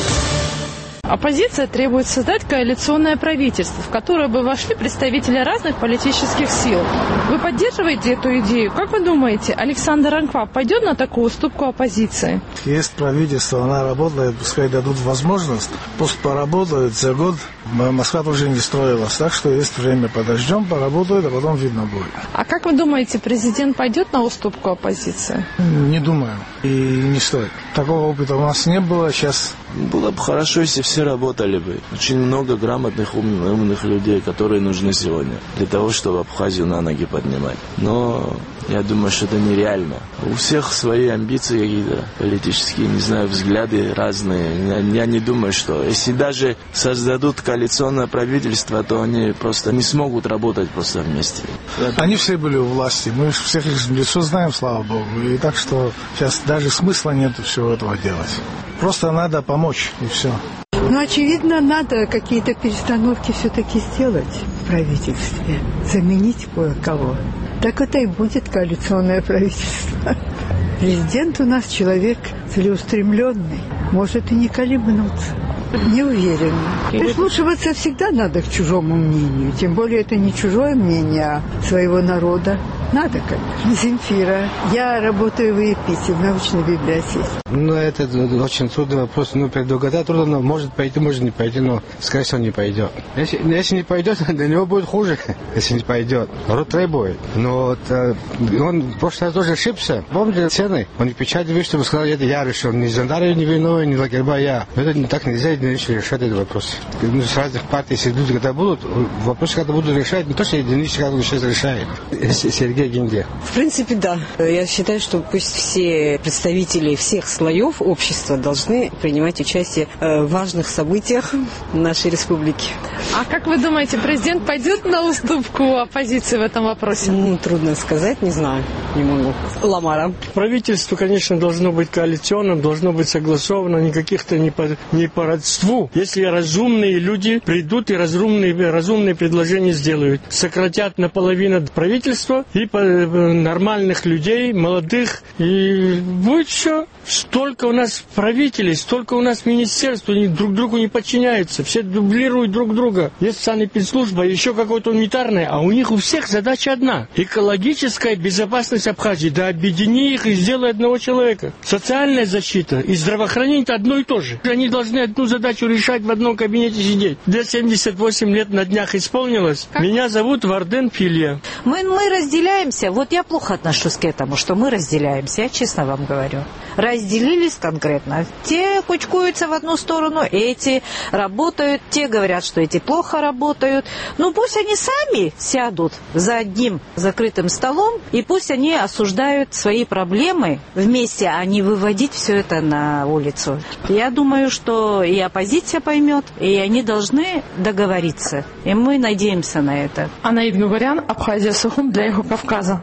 Оппозиция требует создать коалиционное правительство, в которое бы вошли представители разных политических сил. Вы поддерживаете эту идею? Как вы думаете, Александр Анква пойдет на такую уступку оппозиции? Есть правительство, она работает, пускай дадут возможность. Пусть поработают за год. Москва уже не строилась, так что есть время. Подождем, поработают, а потом видно будет. А как вы думаете, президент пойдет на уступку оппозиции? Не думаю. И не стоит. Такого опыта у нас не было. Сейчас было бы хорошо, если все работали бы. Очень много грамотных, умных, умных людей, которые нужны сегодня для того, чтобы Абхазию на ноги поднимать. Но я думаю, что это нереально. У всех свои амбиции какие-то политические, не знаю, взгляды разные. Я, я не думаю, что если даже создадут коалиционное правительство, то они просто не смогут работать просто вместе. Они все были у власти. Мы всех их в лицо знаем, слава богу. И так что сейчас даже смысла нет всего этого делать. Просто надо помочь, и все. Ну, очевидно, надо какие-то перестановки все-таки сделать в правительстве. Заменить кое-кого. Так это и будет коалиционное правительство. Президент у нас человек целеустремленный. Может и не колебнуться. Не уверен. Прислушиваться всегда надо к чужому мнению. Тем более это не чужое мнение, а своего народа. Надо, конечно. Земфира. Я работаю в ЕПИТе, в научной библиотеке. Ну, это очень трудный вопрос. Ну, предугадать трудно. Может пойти, может не пойти, но, скорее всего, не пойдет. Если, если не пойдет, для него будет хуже, если не пойдет. Народ требует. Но вот, он в прошлый раз тоже ошибся. Помните цены? Он в печати вышел, сказал, это я решил. Не Зандаров не виновен, не Лагерба, я. Но это так нельзя единично решать этот вопрос. Ну, с разных партий, если люди когда будут, вопросы когда будут решать, не то, что единично как сейчас решает. Сергей Гинде. В принципе, да. Я считаю, что пусть все представители всех слоев общества должны принимать участие в важных событиях нашей республики. А как вы думаете, президент пойдет на уступку оппозиции в этом вопросе? Ну, трудно сказать, не знаю, не могу. Ламара. Правительство, конечно, должно быть коалиционным, должно быть согласовано, не каких-то не по, не по родству. Если разумные люди придут и разумные, разумные предложения сделают, сократят наполовину правительства и нормальных людей, молодых, и будет все. Столько у нас правителей, столько у нас министерств, они друг другу не подчиняются, все дублируют друг друга. Есть санэпидслужба, еще какое-то унитарное, а у них у всех задача одна. Экологическая безопасность Абхазии. Да объедини их и сделай одного человека. Социальная защита и здравоохранение – это одно и то же. Они должны одну задачу решать, в одном кабинете сидеть. Для семьдесят восемь лет на днях исполнилось. Как? Меня зовут Варден Филия. Мы, мы разделяемся. Вот я плохо отношусь к этому, что мы разделяемся. Я честно вам говорю. Разделились конкретно. Те кучкуются в одну сторону, эти работают, те говорят, что эти плохо работают. Ну, пусть они сами сядут за одним закрытым столом, и пусть они осуждают свои проблемы вместе, а не выводить все это на улицу. Я думаю, что и оппозиция поймет, и они должны договориться. И мы надеемся на это. Анаид Гугарян, Абхазия Сухум для Эхо Кавказа.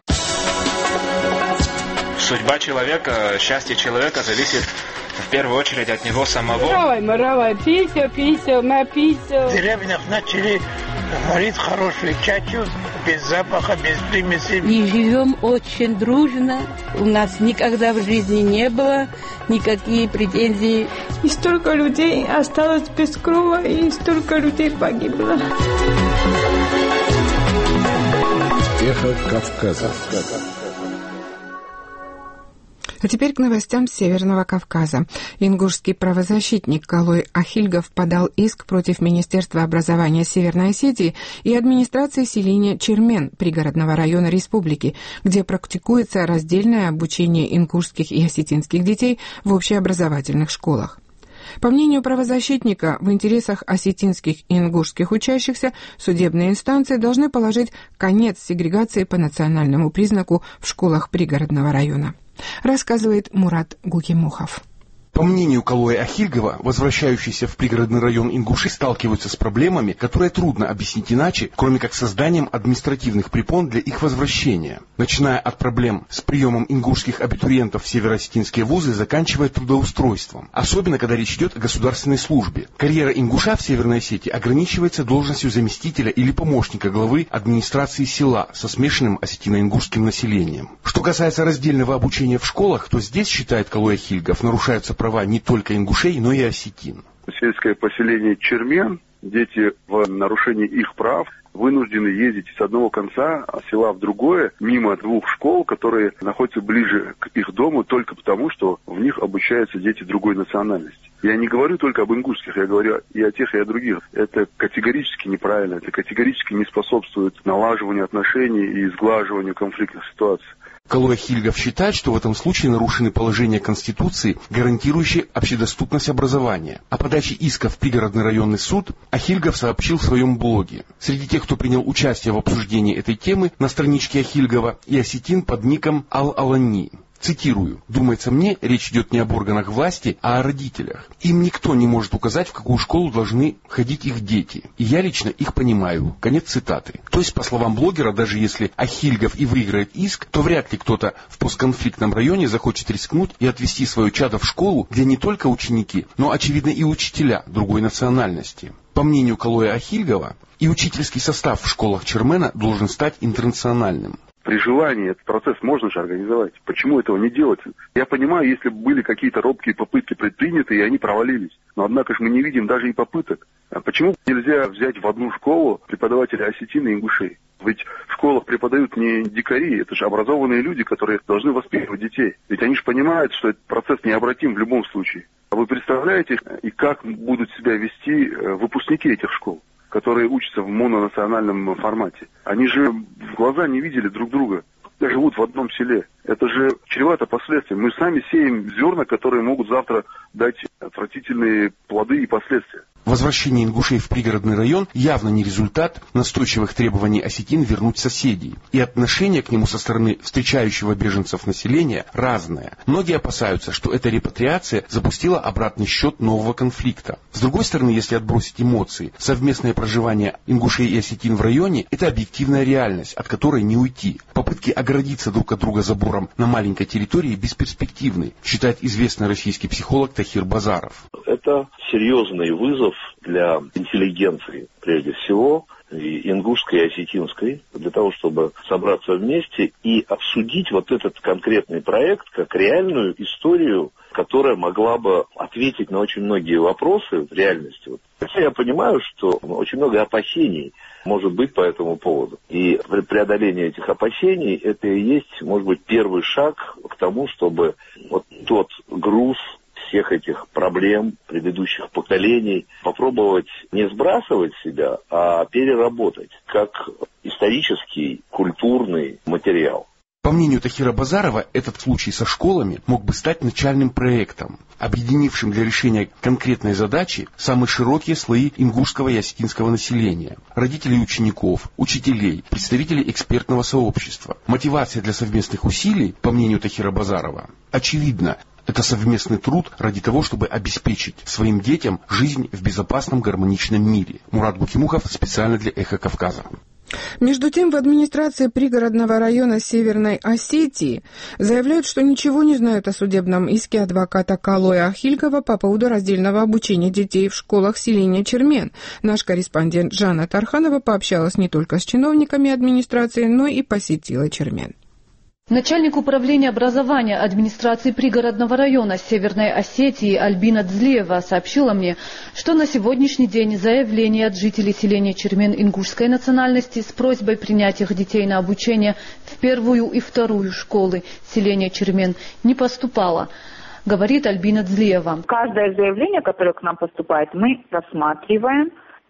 Судьба человека, счастье человека зависит в первую очередь от него самого. Маравай, маравай, писю, писю, на писю. В деревнях начали варить хорошую чачу, без запаха, без примесей. И живем очень дружно. У нас никогда в жизни не было никакие претензий. И столько людей осталось без крова, и столько людей погибло. Эхо Кавказа. А теперь к новостям Северного Кавказа. Ингушский правозащитник Калой Ахильгов подал иск против Министерства образования Северной Осетии и администрации селения Чермен пригородного района республики, где практикуется раздельное обучение ингушских и осетинских детей в общеобразовательных школах. По мнению правозащитника, в интересах осетинских и ингушских учащихся судебные инстанции должны положить конец сегрегации по национальному признаку в школах пригородного района, рассказывает Мурат Гукимухов. По мнению Калоя Ахильгова, возвращающиеся в пригородный район ингуши сталкиваются с проблемами, которые трудно объяснить иначе, кроме как созданием административных препон для их возвращения. Начиная от проблем с приемом ингушских абитуриентов в североосетинские вузы, заканчивая трудоустройством. Особенно, когда речь идет о государственной службе. Карьера ингуша в Северной Осетии ограничивается должностью заместителя или помощника главы администрации села со смешанным осетино-ингушским населением. Что касается раздельного обучения в школах, то здесь, считает Калой Ахильгов, нарушаются права не только ингушей, но и осетин. Сельское поселение Чермен, дети в нарушении их прав вынуждены ездить с одного конца села в другое, мимо двух школ, которые находятся ближе к их дому, только потому, что в них обучаются дети другой национальности. Я не говорю только об ингушских, я говорю и о тех, и о других. Это категорически неправильно, это категорически не способствует налаживанию отношений и сглаживанию конфликтных ситуаций. Калой Ахильгов считает, что в этом случае нарушены положения Конституции, гарантирующие общедоступность образования. О подаче иска в пригородный районный суд Ахильгов сообщил в своем блоге. Среди тех, кто принял участие в обсуждении этой темы на страничке Ахильгова, и осетин под ником Ал-Алани. Цитирую. «Думается мне, речь идет не об органах власти, а о родителях. Им никто не может указать, в какую школу должны ходить их дети. И я лично их понимаю». Конец цитаты. То есть, по словам блогера, даже если Ахильгов и выиграет иск, то вряд ли кто-то в постконфликтном районе захочет рискнуть и отвезти свое чадо в школу, где не только ученики, но, очевидно, и учителя другой национальности. По мнению Калоя Ахильгова, и учительский состав в школах Чермена должен стать интернациональным. При желании этот процесс можно же организовать. Почему этого не делать? Я понимаю, если бы были какие-то робкие попытки предприняты, и они провалились. Но, однако же, мы не видим даже и попыток. А почему нельзя взять в одну школу преподавателя осетин и ингушей? Ведь в школах преподают не дикари, это же образованные люди, которые должны воспитывать детей. Ведь они же понимают, что этот процесс необратим в любом случае. А вы представляете, и как будут себя вести выпускники этих школ, которые учатся в мононациональном формате? Они же в глаза не видели друг друга, живут в одном селе. Это же чревато последствиями. Мы сами сеем зерна, которые могут завтра дать отвратительные плоды и последствия. Возвращение ингушей в пригородный район явно не результат настойчивых требований осетин вернуть соседей. И отношение к нему со стороны встречающего беженцев населения разное. Многие опасаются, что эта репатриация запустила обратный счет нового конфликта. С другой стороны, если отбросить эмоции, совместное проживание ингушей и осетин в районе – это объективная реальность, от которой не уйти. Попытки оградиться друг от друга забором на маленькой территории бесперспективны, считает известный российский психолог Тахир Базаров. Это серьезный вызов для интеллигенции, прежде всего, и ингушской, и осетинской, для того, чтобы собраться вместе и обсудить вот этот конкретный проект как реальную историю, которая могла бы ответить на очень многие вопросы в реальности. Хотя я понимаю, что очень много опасений может быть по этому поводу. И преодоление этих опасений, это и есть, может быть, первый шаг к тому, чтобы вот тот груз всех этих проблем предыдущих поколений попробовать не сбрасывать себя, а переработать как исторический, культурный материал. По мнению Тахира Базарова, этот случай со школами мог бы стать начальным проектом, объединившим для решения конкретной задачи самые широкие слои ингушского и осетинского населения, родителей учеников, учителей, представителей экспертного сообщества. Мотивация для совместных усилий, по мнению Тахира Базарова, очевидна. Это совместный труд ради того, чтобы обеспечить своим детям жизнь в безопасном гармоничном мире. Мурат Букимухов специально для «Эхо Кавказа». Между тем, в администрации пригородного района Северной Осетии заявляют, что ничего не знают о судебном иске адвоката Калоя Ахильгова по поводу раздельного обучения детей в школах селения Чермен. Наш корреспондент Жанна Тарханова пообщалась не только с чиновниками администрации, но и посетила Чермен. Начальник управления образования администрации пригородного района Северной Осетии Альбина Дзлеева сообщила мне, что на сегодняшний день заявление от жителей селения Чермен ингушской национальности с просьбой принять их детей на обучение в первую и вторую школы селения Чермен не поступало, говорит Альбина Дзлеева. Каждое заявление, которое к нам поступает, мы рассматриваем.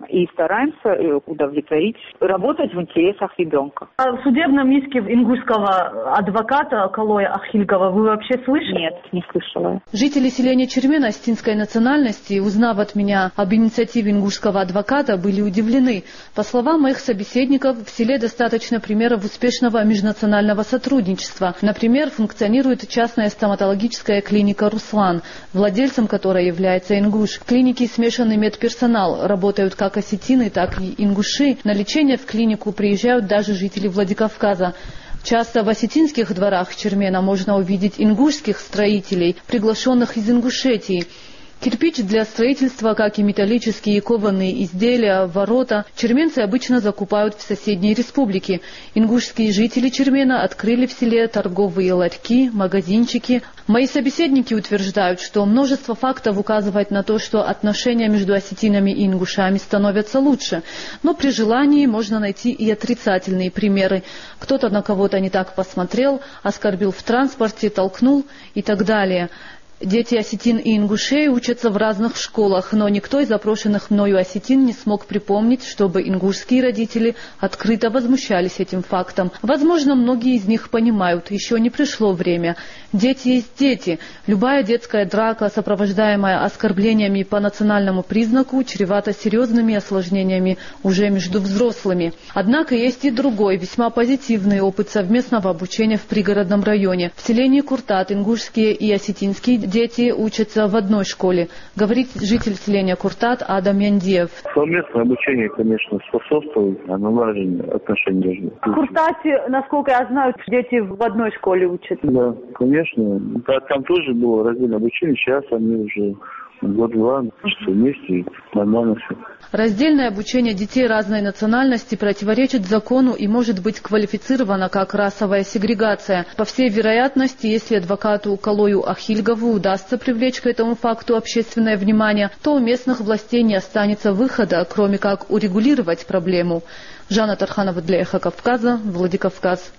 и стараемся удовлетворить, работать в интересах ребенка. А в судебном иске ингушского адвоката Калоя Ахильгова вы вообще слышали? Нет, не слышала. Жители селения Чермен осетинской национальности, узнав от меня об инициативе ингушского адвоката, были удивлены. По словам моих собеседников, в селе достаточно примеров успешного межнационального сотрудничества. Например, функционирует частная стоматологическая клиника «Руслан», владельцем которой является ингуш. В клинике смешанный медперсонал, работают как осетины, так и ингуши. На лечение в клинику приезжают даже жители Владикавказа. Часто в осетинских дворах Чермена можно увидеть ингушских строителей, приглашенных из Ингушетии. Кирпич для строительства, как и металлические и кованые изделия, ворота, черменцы обычно закупают в соседней республике. Ингушские жители Чермена открыли в селе торговые ларьки, магазинчики. Мои собеседники утверждают, что множество фактов указывает на то, что отношения между осетинами и ингушами становятся лучше. Но при желании можно найти и отрицательные примеры. Кто-то на кого-то не так посмотрел, оскорбил в транспорте, толкнул и так далее. Дети осетин и ингушей учатся в разных школах, но никто из опрошенных мною осетин не смог припомнить, чтобы ингушские родители открыто возмущались этим фактом. Возможно, многие из них понимают, еще не пришло время. Дети есть дети. Любая детская драка, сопровождаемая оскорблениями по национальному признаку, чревата серьезными осложнениями уже между взрослыми. Однако есть и другой, весьма позитивный опыт совместного обучения в пригородном районе. В селении Куртат ингушские и осетинские дети учатся в одной школе, говорит житель селения Куртат Адам Яндиев. Совместное обучение, конечно, способствует наладлению отношений между. В Куртате, насколько я знаю, дети в одной школе учатся. Да, конечно. Там тоже было раздельное обучение, сейчас они уже год-два учатся вместе, нормально все. Раздельное обучение детей разной национальности противоречит закону и может быть квалифицировано как расовая сегрегация. По всей вероятности, если адвокату Калою Ахильгову удастся привлечь к этому факту общественное внимание, то у местных властей не останется выхода, кроме как урегулировать проблему. Жанна Тарханова для Эхо Кавказа, Владикавказ.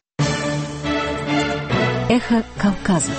Эхо Кавказа.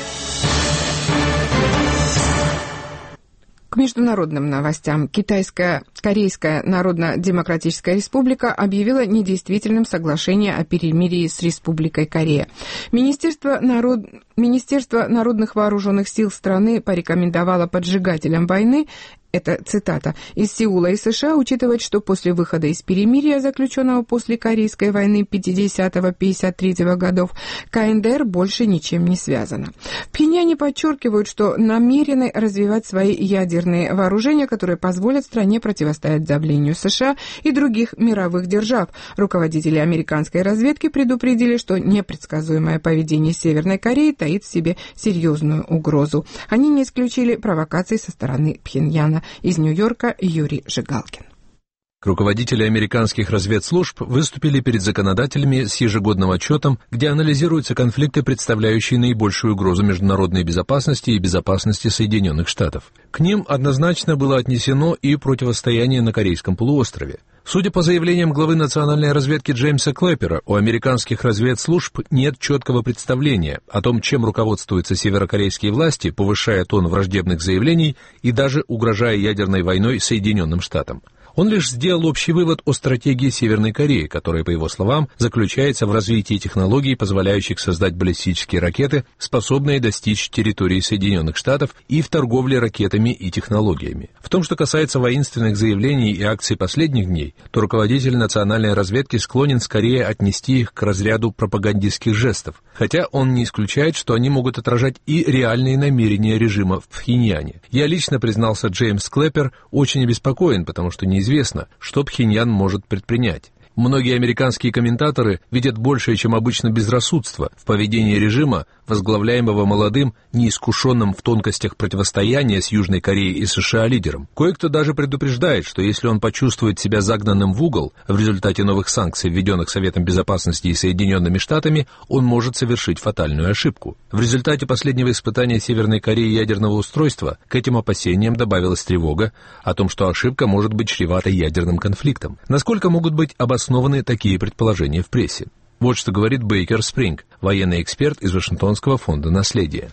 К международным новостям. Китайская, Корейская Народно-Демократическая Республика объявила недействительным соглашение о перемирии с Республикой Корея. Министерство, народ... Министерство народных вооруженных сил страны порекомендовало поджигателям войны, это цитата, из Сеула и США учитывать, что после выхода из перемирия, заключенного после Корейской войны пятидесятого — пятьдесят третьего годов, КНДР больше ничем не связано. В Пхеньяне подчеркивают, что намерены развивать свои ядерные вооружения, которые позволят стране противостоять давлению США и других мировых держав. Руководители американской разведки предупредили, что непредсказуемое поведение Северной Кореи таит в себе серьезную угрозу. Они не исключили провокаций со стороны Пхеньяна. Из Нью-Йорка Юрий Жигалкин. Руководители американских разведслужб выступили перед законодателями с ежегодным отчетом, где анализируются конфликты, представляющие наибольшую угрозу международной безопасности и безопасности Соединенных Штатов. К ним однозначно было отнесено и противостояние на Корейском полуострове. Судя по заявлениям главы национальной разведки Джеймса Клэпера, у американских разведслужб нет четкого представления о том, чем руководствуются северокорейские власти, повышая тон враждебных заявлений и даже угрожая ядерной войной Соединенным Штатам. Он лишь сделал общий вывод о стратегии Северной Кореи, которая, по его словам, заключается в развитии технологий, позволяющих создать баллистические ракеты, способные достичь территории Соединенных Штатов, и в торговле ракетами и технологиями. В том, что касается воинственных заявлений и акций последних дней, то руководитель национальной разведки склонен скорее отнести их к разряду пропагандистских жестов, хотя он не исключает, что они могут отражать и реальные намерения режима в Пхеньяне. Я лично, признался Джеймс Клэпер, очень обеспокоен, потому что не Известно, что Пхеньян может предпринять. Многие американские комментаторы видят большее, чем обычно, безрассудство в поведении режима, возглавляемого молодым, неискушенным в тонкостях противостояния с Южной Кореей и США лидером. Кое-кто даже предупреждает, что если он почувствует себя загнанным в угол в результате новых санкций, введенных Советом Безопасности и Соединенными Штатами, он может совершить фатальную ошибку. В результате последнего испытания Северной Кореи ядерного устройства к этим опасениям добавилась тревога о том, что ошибка может быть чревата ядерным конфликтом. Насколько могут быть обоснованы основаны такие предположения в прессе? Вот что говорит Бейкер Спринг, военный эксперт из Вашингтонского фонда наследия.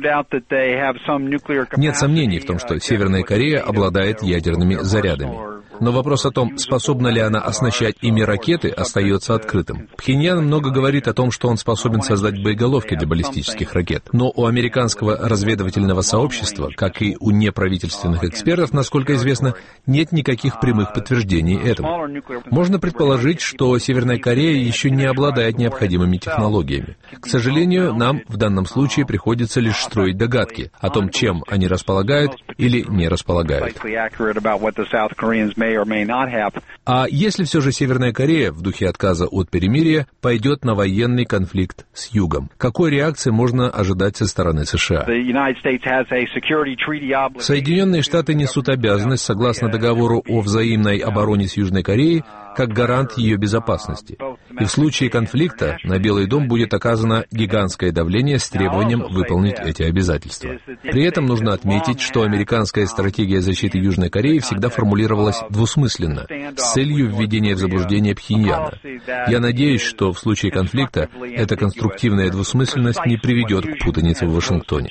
Нет сомнений в том, что Северная Корея обладает ядерными зарядами. Но вопрос о том, способна ли она оснащать ими ракеты, остается открытым. Пхеньян много говорит о том, что он способен создать боеголовки для баллистических ракет. Но у американского разведывательного сообщества, как и у неправительственных экспертов, насколько известно, нет никаких прямых подтверждений этому. Можно предположить, что Северная Корея еще не обладает необходимыми технологиями. К сожалению, нам в данном случае приходится лишь строить догадки о том, чем они располагают или не располагают. А если все же Северная Корея в духе отказа от перемирия пойдет на военный конфликт с Югом, какой реакции можно ожидать со стороны США? Соединенные Штаты несут обязанность, согласно договору о взаимной обороне с Южной Кореей, как гарант ее безопасности. И в случае конфликта на Белый дом будет оказано гигантское давление с требованием выполнить эти обязательства. При этом нужно отметить, что американская стратегия защиты Южной Кореи всегда формулировалась двусмысленно, с целью введения в заблуждение Пхеньяна. Я надеюсь, что в случае конфликта эта конструктивная двусмысленность не приведет к путанице в Вашингтоне.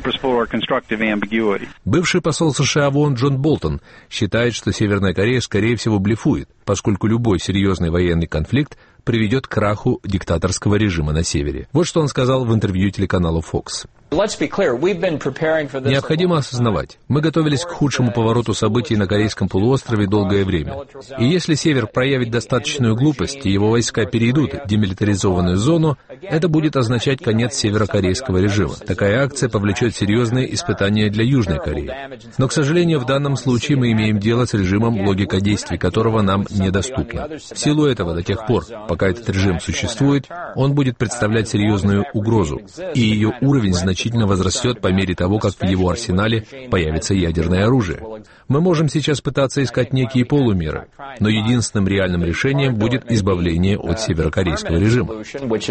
Бывший посол США в ООН Джон Болтон считает, что Северная Корея, скорее всего, блефует, поскольку любой серьезный военный конфликт приведет к краху диктаторского режима на севере. Вот что он сказал в интервью телеканалу Fox. Необходимо осознавать, мы готовились к худшему повороту событий на Корейском полуострове долгое время. И если Север проявит достаточную глупость, и его войска перейдут в демилитаризованную зону, это будет означать конец северокорейского режима. Такая акция повлечет серьезные испытания для Южной Кореи. Но, к сожалению, в данном случае мы имеем дело с режимом, логика действий которого нам недоступна. В силу этого, до тех пор, пока этот режим существует, он будет представлять серьезную угрозу, и ее уровень значительно возрастет по мере того, как в его арсенале появится ядерное оружие. Мы можем сейчас пытаться искать некие полумеры, но единственным реальным решением будет избавление от северокорейского режима.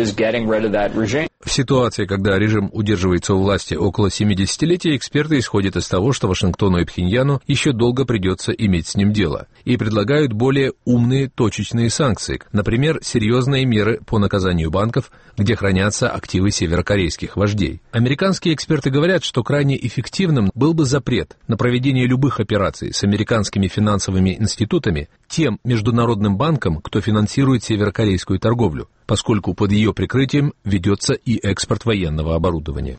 В ситуации, когда режим удерживается у власти около семидесятилетия, эксперты исходят из того, что Вашингтону и Пхеньяну еще долго придется иметь с ним дело, и предлагают более умные точечные санкции, например, серьезные меры по наказанию банков, где хранятся активы северокорейских вождей. Американские эксперты говорят, что крайне эффективным был бы запрет на проведение любых операций с американскими финансовыми институтами тем международным банкам, кто финансирует северокорейскую торговлю, поскольку под ее прикрытием ведется и экспорт военного оборудования.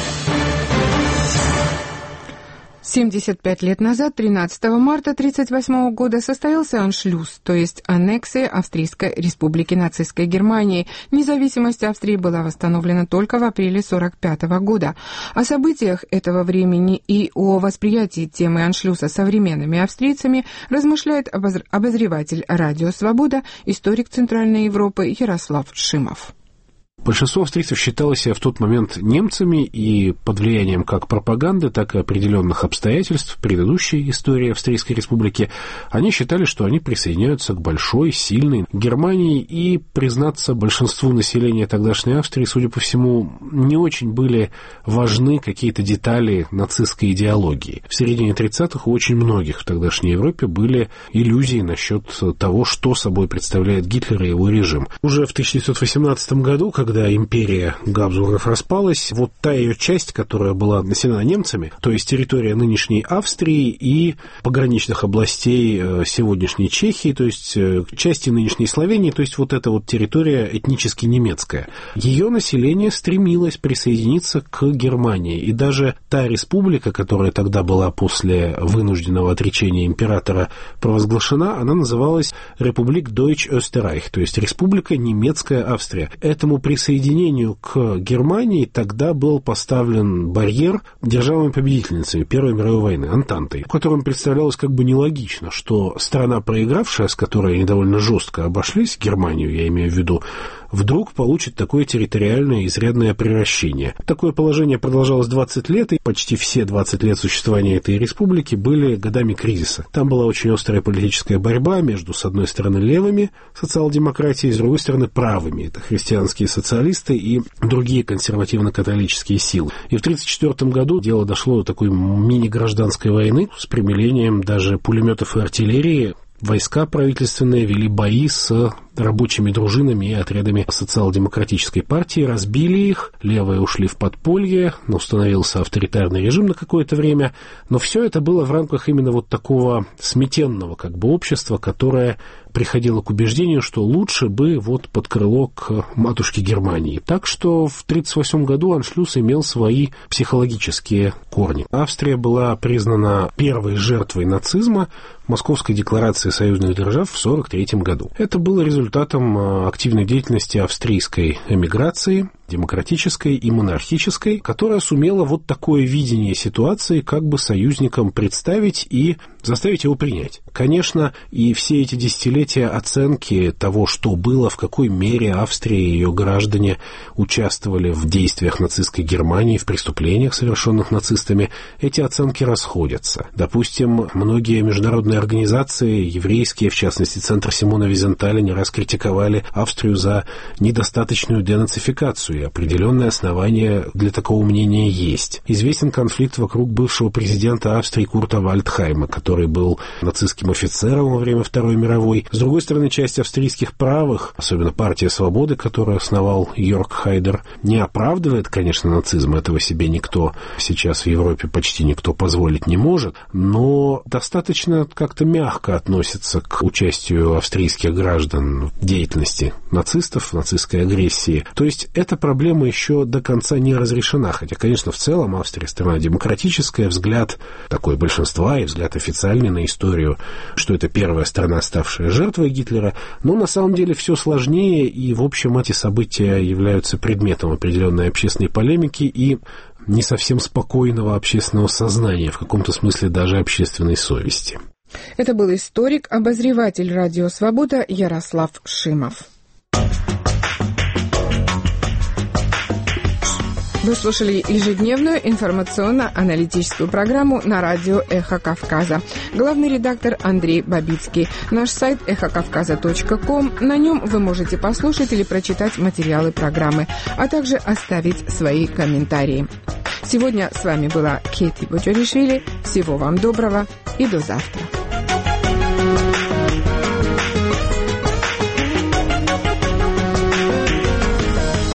семьдесят пять лет назад, тринадцатого марта тысяча девятьсот тридцать восьмого года, состоялся аншлюс, то есть аннексия Австрийской республики нацистской Германии. Независимость Австрии была восстановлена только в апреле сорок пятого года. О событиях этого времени и о восприятии темы аншлюса современными австрийцами размышляет обозреватель «Радио Свобода», историк Центральной Европы Ярослав Шимов. Большинство австрийцев считало себя в тот момент немцами, и под влиянием как пропаганды, так и определенных обстоятельств предыдущей истории Австрийской республики они считали, что они присоединяются к большой, сильной Германии, и, признаться, большинству населения тогдашней Австрии, судя по всему, не очень были важны какие-то детали нацистской идеологии. В середине тридцатых у очень многих в тогдашней Европе были иллюзии насчет того, что собой представляет Гитлер и его режим. Уже в тысяча девятьсот восемнадцатом году, когда Когда империя Габсбургов распалась, вот та ее часть, которая была населена немцами, то есть территория нынешней Австрии и пограничных областей сегодняшней Чехии, то есть части нынешней Словении, то есть вот эта вот территория этнически немецкая, ее население стремилось присоединиться к Германии. И даже та республика, которая тогда была после вынужденного отречения императора провозглашена, она называлась Republik Deutsch-Österreich, то есть Республика Немецкая Австрия. Этому присоединению Присоединению к Германии тогда был поставлен барьер державами-победительницами Первой мировой войны, Антантой, в котором представлялось как бы нелогично, что страна, проигравшая, с которой они довольно жестко обошлись, Германию, я имею в виду, вдруг получит такое территориальное изрядное превращение. Такое положение продолжалось двадцать лет, и почти все двадцать лет существования этой республики были годами кризиса. Там была очень острая политическая борьба между, с одной стороны, левыми социал-демократией, с другой стороны, правыми. Это христианские социалисты и другие консервативно-католические силы. И в тысяча девятьсот тридцать четвёртом году дело дошло до такой мини-гражданской войны с применением даже пулеметов и артиллерии. Войска правительственные вели бои с рабочими дружинами и отрядами социал-демократической партии, разбили их, левые ушли в подполье, установился авторитарный режим на какое-то время, но все это было в рамках именно вот такого сметенного как бы общества, которое приходило к убеждению, что лучше бы вот под крыло к матушке Германии. Так что в тысяча девятьсот тридцать восьмом году аншлюс имел свои психологические корни. Австрия была признана первой жертвой нацизма Московской декларации союзных держав в сорок третьем году. Это было результатом активной деятельности австрийской эмиграции, демократической и монархической, которая сумела вот такое видение ситуации как бы союзникам представить и заставить его принять. Конечно, и все эти десятилетия оценки того, что было, в какой мере Австрия и ее граждане участвовали в действиях нацистской Германии, в преступлениях, совершенных нацистами, эти оценки расходятся. Допустим, многие международные организации, еврейские, в частности, Центр Симона Визенталя, не раз критиковали Австрию за недостаточную денацификацию, и определенные основания для такого мнения есть. Известен конфликт вокруг бывшего президента Австрии Курта Вальдхайма, который был нацистским офицером во время Второй мировой. С другой стороны, часть австрийских правых, особенно партия Свободы, которую основал Йорг Хайдер, не оправдывает, конечно, нацизм, этого себе никто сейчас в Европе почти никто позволить не может, но достаточно как-то мягко относится к участию австрийских граждан в деятельности нацистов, нацистской агрессии. То есть эта проблема еще до конца не разрешена, хотя, конечно, в целом Австрия страна демократическая, взгляд такой большинства и взгляд официальный на историю, что это первая страна, ставшая жертвой Гитлера, но на самом деле все сложнее, и, в общем, эти события являются предметом определенной общественной полемики и не совсем спокойного общественного сознания, в каком-то смысле даже общественной совести. Это был историк, обозреватель «Радио Свобода» Ярослав Шимов. Вы слушали ежедневную информационно-аналитическую программу на радио «Эхо Кавказа». Главный редактор Андрей Бабицкий. Наш сайт эхо кавказа точка ком. На нем вы можете послушать или прочитать материалы программы, а также оставить свои комментарии. Сегодня с вами была Кети Буджаришвили. Всего вам доброго и до завтра.